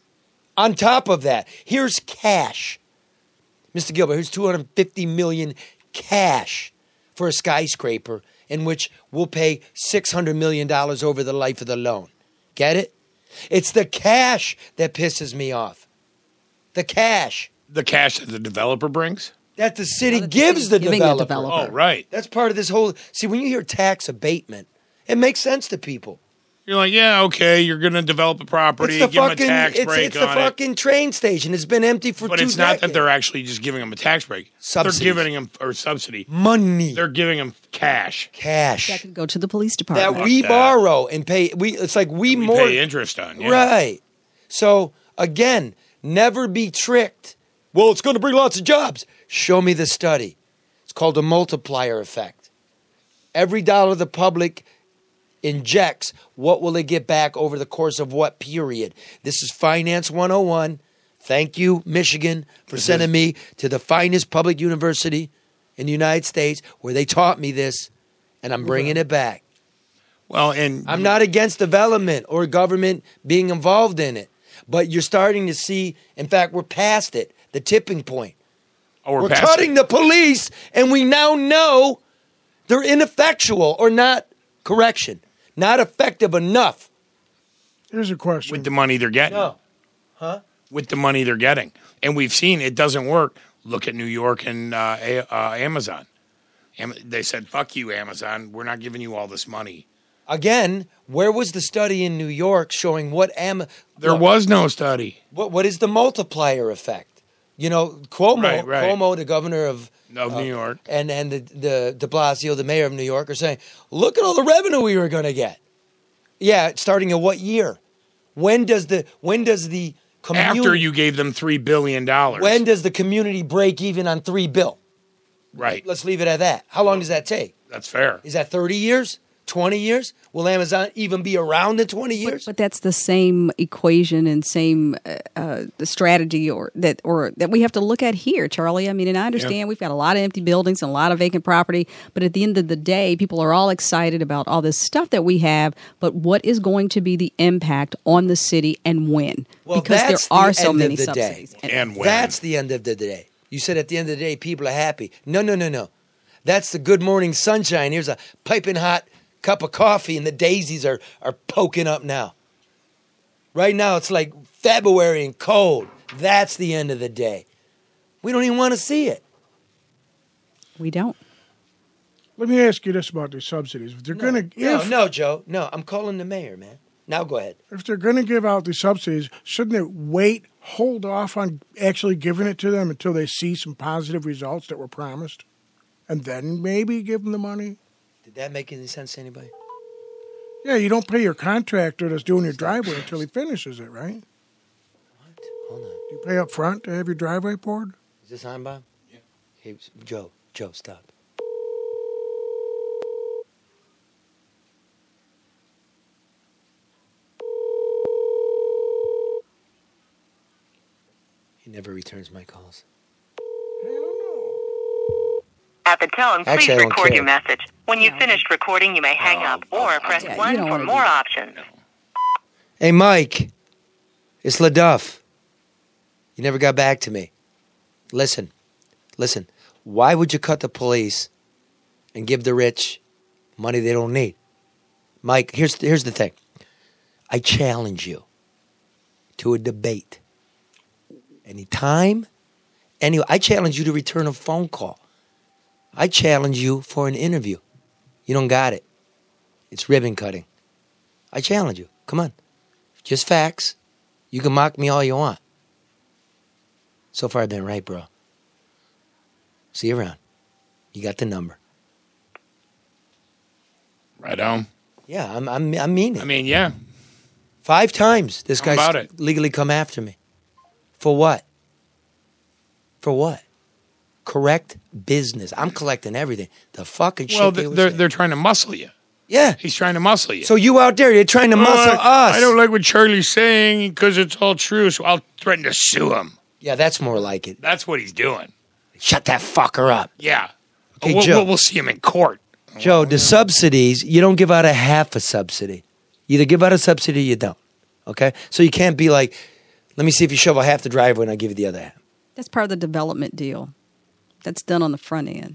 On top of that, here's cash. Mister Gilbert, here's two hundred fifty million dollars cash for a skyscraper in which we'll pay six hundred million dollars over the life of the loan. Get it? It's the cash that pisses me off. The cash The cash that the developer brings? that the city Well, that the gives city's the giving the developer. developer. Oh, right. That's part of this whole. See, when you hear tax abatement, it makes sense to people. You're like, yeah, okay, you're going to develop a property, It's the give fucking. them a tax it's break it's the on it. fucking train station. It's been empty for But two it's not that decades. they're actually just giving them a tax break. Subsidies. They're giving them, or subsidy. money, They're giving them cash. cash that could go to the police that department. we that. borrow and pay. We it's like we, We more pay interest on. Yeah. right. So again, never be tricked. Well, it's going to bring lots of jobs. Show me the study. It's called a multiplier effect. Every dollar the public injects, what will it get back over the course of what period? This is Finance one oh one. Thank you, Michigan, for This sending is- me to the finest public university in the United States where they taught me this, and I'm bringing it back. Well, and I'm not against development or government being involved in it, but you're starting to see, in fact, we're past it, the tipping point. oh, we're, We're past cutting it. the police, and we now know they're ineffectual or not, correction, not effective enough. Here's a question. with the money they're getting. No. Huh? With the money they're getting. And we've seen it doesn't work. Look at New York and uh, A- uh, Amazon. Am- they said, fuck you, Amazon. We're not giving you all this money. Again, where was the study in New York showing what Am? There what, was no study. What What is the multiplier effect? You know, Cuomo, Right, right. Cuomo, the governor of Of uh, New York. and and the, the De Blasio, the mayor of New York, are saying, look at all the revenue we were going to get. Yeah, starting at what year? When does the when does the community, After you gave them three billion dollars. when does the community break even on three bill? Right. Let's leave it at that. How long does that take? That's fair. Is that thirty years? twenty years? Will Amazon even be around in twenty years? But that's the same equation and same uh, uh, the strategy or that or that we have to look at here, Charlie. I mean, and I understand Yeah. we've got a lot of empty buildings and a lot of vacant property, but at the end of the day, people are all excited about all this stuff that we have, but what is going to be the impact on the city and when? Well, because there that's the are so end many of the subsidies. Day. And when. That's the end of the day. You said at the end of the day, people are happy. No, no, no, no. That's the good morning sunshine. Here's a piping hot cup of coffee, and the daisies are, are poking up now. Right now, it's like February and cold. That's the end of the day. We don't even want to see it. We don't. Let me ask you this about these subsidies. If they're No, going to, no, if, no, Joe. No, I'm calling the mayor, man. Now go ahead. if they're going to give out these subsidies, shouldn't it wait, hold off on actually giving it to them until they see some positive results that were promised, and then maybe give them the money? Did that make any sense to anybody? Yeah, you don't pay your contractor that's doing your driveway until he finishes it, right? What? Hold on. You pay up front to have your driveway poured? Is this on, Bob? Yeah. Hey, Joe, Joe, stop. He never returns my calls. At the tone, please Actually, I don't record care. your message. When you've finished recording, you may hang up or press Yeah, you one don't for wanna do more that. options. Hey, Mike, it's LaDuff. You never got back to me. Listen, listen. Why would you cut the police and give the rich money they don't need? Mike, here's here's the thing. I challenge you to a debate. Anytime, anyway, I challenge you to return a phone call. I challenge you for an interview. You don't got it. It's ribbon cutting. I challenge you. Come on. Just facts. You can mock me all you want. So far, I've been right, bro. See you around. You got the number. Right on. Yeah, I'm I'm I mean it. I mean, yeah. Five times this How guy's about it? legally come after me. For what? For what? Correct business. I'm collecting everything. The fucking shit Well, they they're, were they're, saying. they're trying to muscle you. Yeah. He's trying to muscle you. So you out there, you're trying to muscle Uh, us. I don't like what Charlie's saying because it's all true, so I'll threaten to sue him. Yeah, that's more like it. That's what he's doing. Shut that fucker up. Yeah. Okay, we'll, Joe. we'll, we'll see him in court. Joe, the subsidies, you don't give out a half a subsidy. You either give out a subsidy or you don't. Okay? So you can't be like, let me see if you shovel half the driveway and I'll give you the other half. That's part of the development deal. That's done on the front end.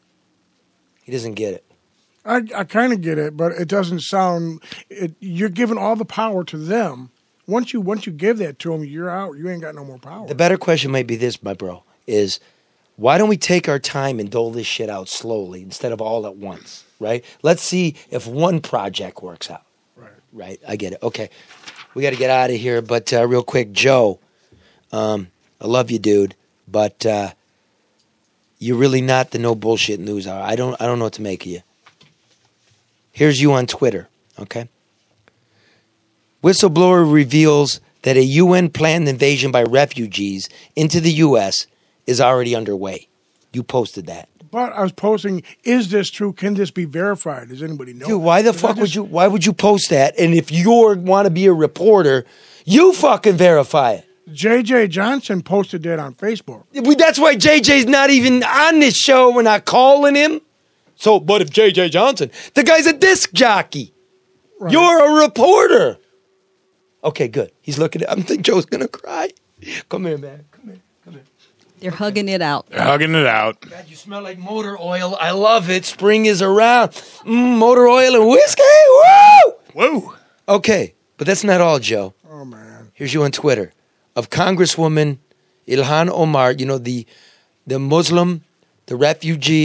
He doesn't get it. I, I kind of get it, but it doesn't sound. It, you're giving all the power to them. Once you once you give that to them, you're out. You ain't got no more power. The better question might be this, my bro, is why don't we take our time and dole this shit out slowly instead of all at once, right? Let's see if one project works out. Right. Right. I get it. Okay. We got to get out of here, but uh, real quick, Joe, um, I love you, dude, but uh, you're really not the no bullshit news hour. I don't, I don't know what to make of you. Here's you on Twitter, okay? Whistleblower reveals that a U N-planned invasion by refugees into the U S is already underway. You posted that. But I was posting, is this true? Can this be verified? Does anybody know? Dude, why the Because I fuck would just- you, why would you post that? And if you want to be a reporter, you fucking verify it. J J Johnson posted that on Facebook. We- That's why J J's not even on this show. We're not calling him. So, but if J J Johnson, the guy's a disc jockey. Right. You're a reporter. Okay, good. He's looking at, I think Joe's going to cry. Come here, man. Come here. Come here. They're hugging it out. They're hugging it out. God, you smell like motor oil. I love it. Spring is around. Mm, motor oil and whiskey. Woo! Whoa. Okay, but that's not all, Joe. Oh, man. Here's you on Twitter. Of Congresswoman Ilhan Omar, you know, the the Muslim, the refugee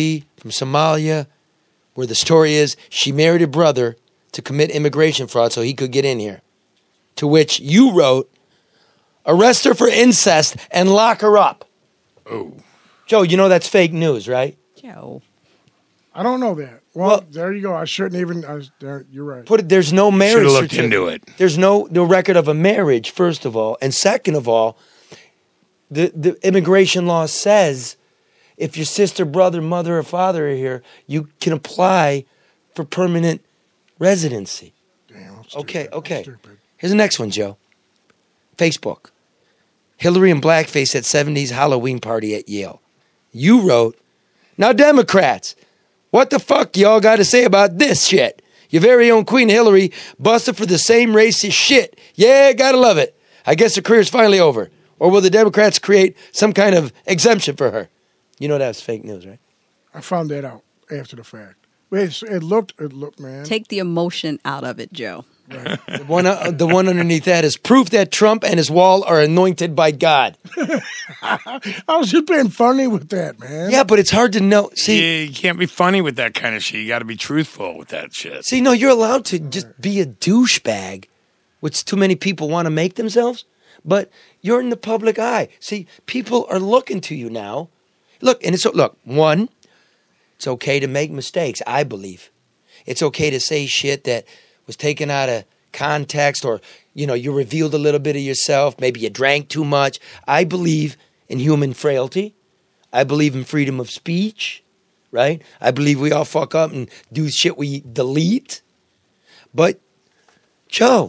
from Somalia, where the story is she married her brother to commit immigration fraud so he could get in here. To which you wrote, arrest her for incest and lock her up. Oh. Joe, you know that's fake news, right? Joe. I don't know that. Well, well there you go. I shouldn't even. I was, there, you're right. Put it. There's no marriage. Should have looked into it. There's no no record of a marriage. First of all, and second of all, the the immigration law says if your sister, brother, mother, or father are here, you can apply for permanent residency. Damn. Okay. Okay. Here's the next one, Joe. Facebook. Hillary in blackface at seventies Halloween party at Yale. You wrote, now Democrats, what the fuck y'all got to say about this shit? Your very own Queen Hillary busted for the same racist shit. Yeah, gotta love it. I guess her career's finally over. Or will the Democrats create some kind of exemption for her? You know that's fake news, right? I found that out after the fact. It, it looked, it looked, man. Take the emotion out of it, Joe. Right. the one, uh, the one underneath that is proof that Trump and his wall are anointed by God. I was just being funny with that, man. Yeah, but it's hard to know. See, yeah, you can't be funny with that kind of shit. You got to be truthful with that shit. See, no, you're allowed to just be a douchebag, which too many people want to make themselves. But you're in the public eye. See, people are looking to you now. Look, and it's look. One, it's okay to make mistakes. I believe it's okay to say shit that was taken out of context, or, you know, you revealed a little bit of yourself. Maybe you drank too much. I believe in human frailty. I believe in freedom of speech, right? I believe we all fuck up and do shit we delete. But, Joe,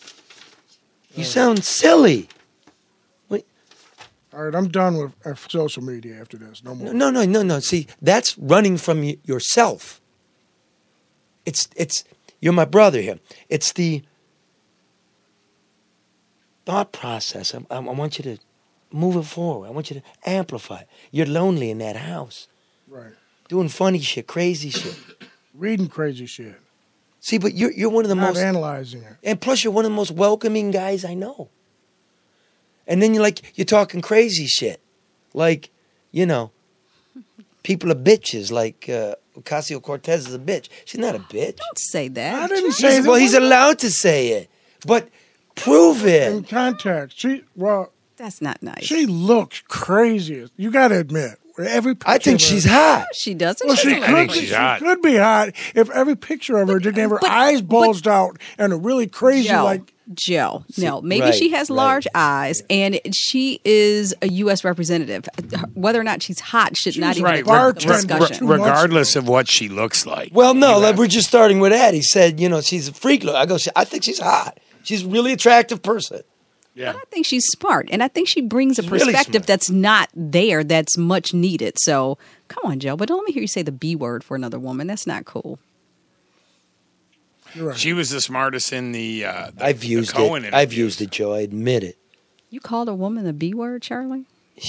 you sound silly. Wait. All right, I'm done with uh, social media after this. No more. No, no, no, no. See, that's running from y- yourself. It's, it's... You're my brother here. It's the thought process. I, I, I want you to move it forward. I want you to amplify it. You're lonely in that house. Right. Doing funny shit, crazy shit. Reading crazy shit. See, but you're you're one of the Not most... analyzing it. And plus, you're one of the most welcoming guys I know. And then you're like, you're talking crazy shit. Like, you know, people are bitches, like... Uh, Ocasio-Cortez is a bitch. She's not a bitch. Don't say that. I didn't say that. Well, he's allowed to say it, but prove it. In context, she well, that's not nice. She looks crazy. You got to admit, every picture I think of her, she's hot. She doesn't. Well, she She's could, I think be, she's she hot. could be hot if every picture of her didn't have her but- eyes bulged out and a really crazy Joe, like. Joe, no, maybe right, she has right. large eyes, and she is a U S representative. Whether or not she's hot should not even Right, be bar part of the trend- discussion. Re- regardless of what she looks like. Well, no, You like have- we're just starting with that. He said, you know, she's a freak. Look, I go, I think she's hot. She's a really attractive person. Yeah. But I think she's smart, and I think she brings a She's really perspective smart. that's not there, that's much needed. So, come on, Joe. But don't let me hear you say the B word for another woman. That's not cool. You're right. She was the smartest in the. Uh, the I've the used Cohen it. I've interviews. used it, Joe. I admit it. You called a woman the B word, Charlie?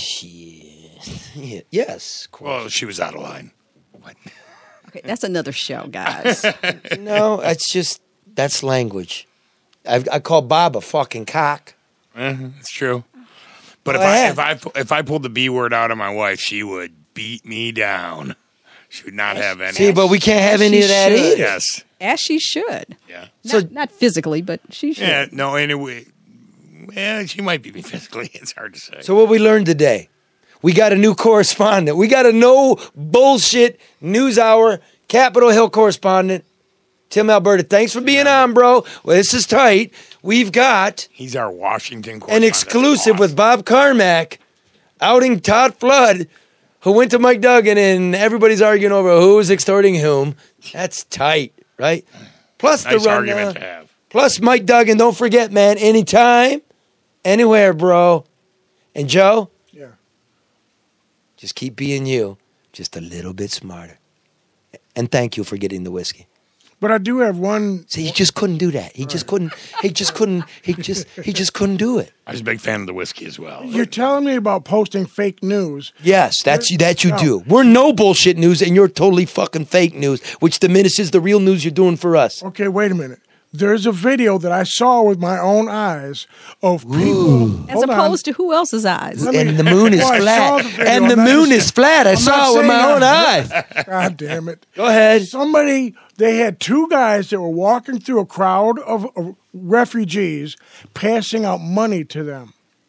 Yeah. Yes. of course. Well, she was out of line. Okay, that's another show, guys. No, it's just that's language. I, I call Bob a fucking cock. Uh, it's true. But Go if I, ahead. if I if I if I pulled the B word out of my wife, she would beat me down. She would not have any. See, but we can't have any of that should. either. Yes. As she should. Yeah. So- Not, not physically, but she should. Yeah. No. Anyway. Yeah, she might beat me physically. It's hard to say. So what we learned today, we got a new correspondent. We got a no bullshit news hour Capitol Hill correspondent, Tim Alberta. Thanks for being on, bro. Well, this is tight. We've got He's our Washington an correspondent. exclusive with Bob Carmack outing Todd Flood, who went to Mike Duggan, and everybody's arguing over who's extorting whom. That's tight, right? Plus Nice the run, argument uh, to have. plus Mike Duggan. Don't forget, man. Anytime, anywhere, bro. And Joe, Yeah. just keep being you, just a little bit smarter. And thank you for getting the whiskey. But I do have one. See, he just couldn't do that. He just couldn't. He just couldn't. He just. He just couldn't do it. I was a big fan of the whiskey as well. You're telling me about posting fake news. Yes, that's that you No. do. We're no bullshit news, and you're totally fucking fake news, which diminishes the real news you're doing for us. Okay, wait a minute. There's a video that I saw with my own eyes of people. As opposed to who else's eyes? And the moon is Well, I saw flat. the video. And the I'm not moon just- is flat. I I'm saw not it with my saying own I'm- eyes. God damn it. Go ahead. Somebody, they had two guys that were walking through a crowd of, of refugees, passing out money to them.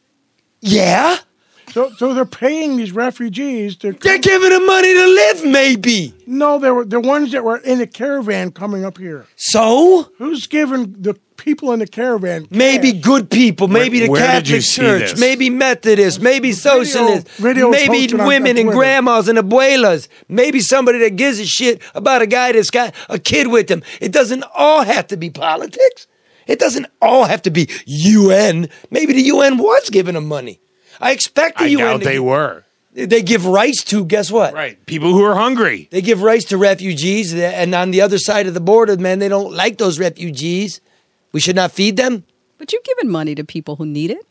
Yeah? So, so they're paying these refugees. To They're giving them money to live, maybe. No, they were the ones that were in the caravan coming up here. So? Who's giving the people in the caravan? Maybe good people, maybe the where did you Catholic see Church, this? maybe Methodist, maybe socialists, video was maybe posted on- women on and Twitter. grandmas and abuelas, maybe somebody that gives a shit about a guy that's got a kid with him. It doesn't all have to be politics. It doesn't all have to be U N. Maybe the U N was giving them money. I expect the I U N doubt to they give- were. They give rice to, guess what? Right. People who are hungry. They give rice to refugees, and on the other side of the border, man, they don't like those refugees. We should not feed them. But you've given money to people who need it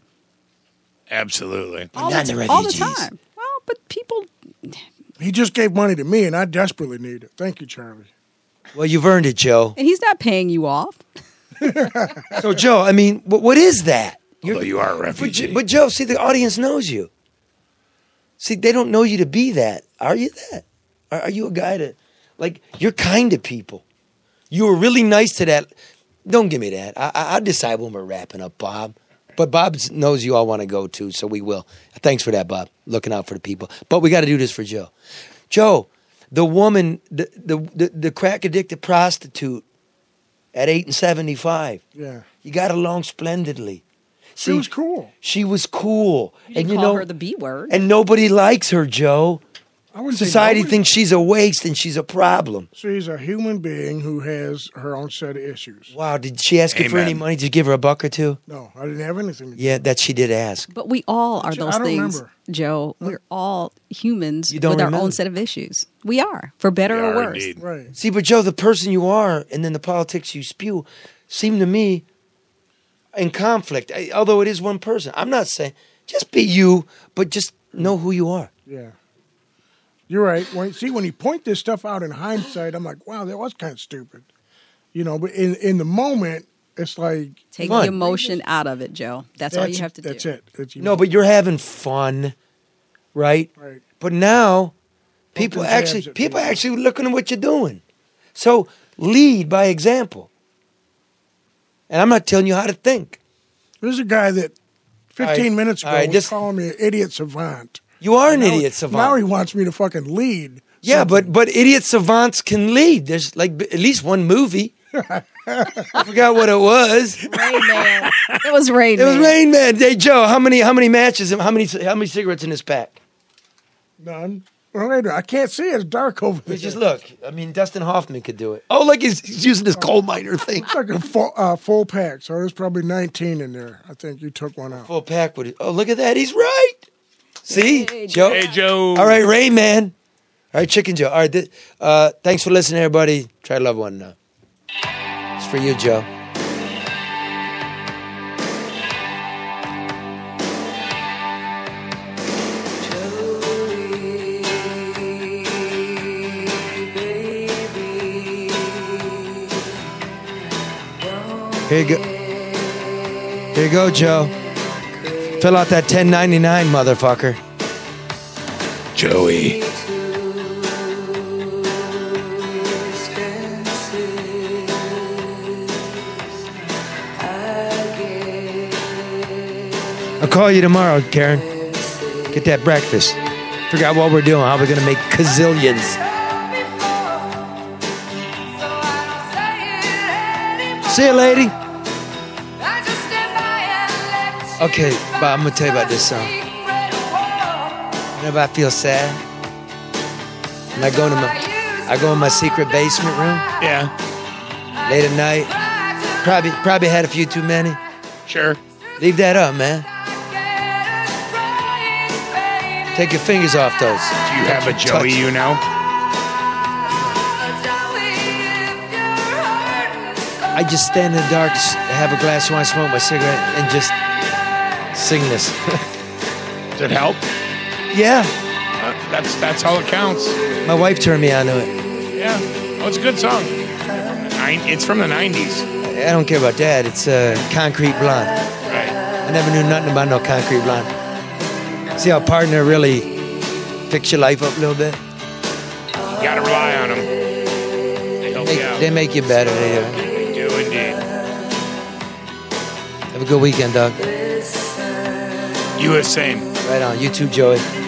Absolutely. all, Not the, the all the refugees. time. Well, but people. He just gave money to me, and I desperately need it. Thank you, Charlie. Well, you've earned it, Joe. And he's not paying you off. So, Joe, I mean, what, what is that? Although you are a But, refugee. Jo- but, Joe, see, the audience knows you. See, they don't know you to be that. Are you that? Are, are you a guy that, like, you're kind to people? You were really nice to that. Don't give me that. I, I, I'll decide when we're wrapping up, Bob. But Bob knows you all want to go too, so we will. Thanks for that, Bob. Looking out for the people. But we got to do this for Joe. Joe, the woman, the the the, the crack addicted prostitute at eight and seventy five. Yeah. You got along splendidly. She was cool. She was cool, You and didn't you call know, her the B word. and nobody likes her, Joe. I wouldn't say Society nobody- thinks she's a waste and she's a problem. She's a human being who has her own set of issues. Wow, did she ask you for any Amen. money? Did you give her a buck or two? No, I didn't have anything to do. Yeah, that she did ask. But we all are I those don't things, remember. Joe. We're all humans You don't with our remember. own set of issues. We are, for better or worse. Right. See, but Joe, the person you are and then the politics you spew seem to me in conflict. I- although it is one person. I'm not saying just be you, but just know who you are. Yeah. You're right. When see when you point this stuff out in hindsight, I'm like, wow, that was kind of stupid. You know, but in in the moment, it's like Take Fun. the emotion out of it, Joe. That's, all you have to that's do. it. It's, No, but you're having fun, right? Right. But now people Poking jabs actually at people people. actually looking at what you're doing. So lead by example. And I'm not telling you how to think. There's a guy that fifteen All right. minutes ago All right, was this- calling me an idiot savant. You are an Now- idiot savant. Now he wants me to fucking lead. Yeah, something. but but idiot savants can lead. There's like b- at least one movie. I forgot what it was. Rain Man. It was Rain It was Man. Rain Man. Hey Joe, how many how many matches? How many how many cigarettes in this pack? None. Well, wait a minute, I can't see it. It's dark over there. You just look. I mean, Dustin Hoffman could do it. Oh, look, he's, he's using his coal miner thing. It's like a full, uh, full pack, so there's probably nineteen in there. I think you took one out. Full pack with it. Oh, look at that. He's right. See, Hey, Joe. Hey, Joe. All right, Rain Man. All right, Chicken Joe. All right, th- uh, thanks for listening, everybody. Try to love one another. It's for you, Joe. Here you go. Here you go, Joe. Fill out that ten ninety-nine, motherfucker. Joey. I'll call you tomorrow, Karen. Get that breakfast. Figure out what we're doing. How we're going to make gazillions. See you, lady. Okay, Bob, I'm going to tell you about this song. Whenever I feel sad, and I go to my, I go in my secret basement room Yeah. late at night. Probably, probably had a few too many. Sure. Leave that up, man. Take your fingers off those. Do you have a Joey you know? I just stand in the dark, s- have a glass of wine, smoke my cigarette, and just sing this. Does it help? Yeah, Uh, that's that's all it counts. my wife turned me on to it. Yeah. Oh, it's a good song. Nine, it's from the nineties. I don't care about that. It's uh, Concrete Blonde. Right. I never knew nothing about no Concrete Blonde. See how Partner really fix your life up a little bit? You gotta rely on them. They help Make, you out. they make you better. They do. They do indeed. Have a good weekend, Doug. You the same. Right on. You too, Joey.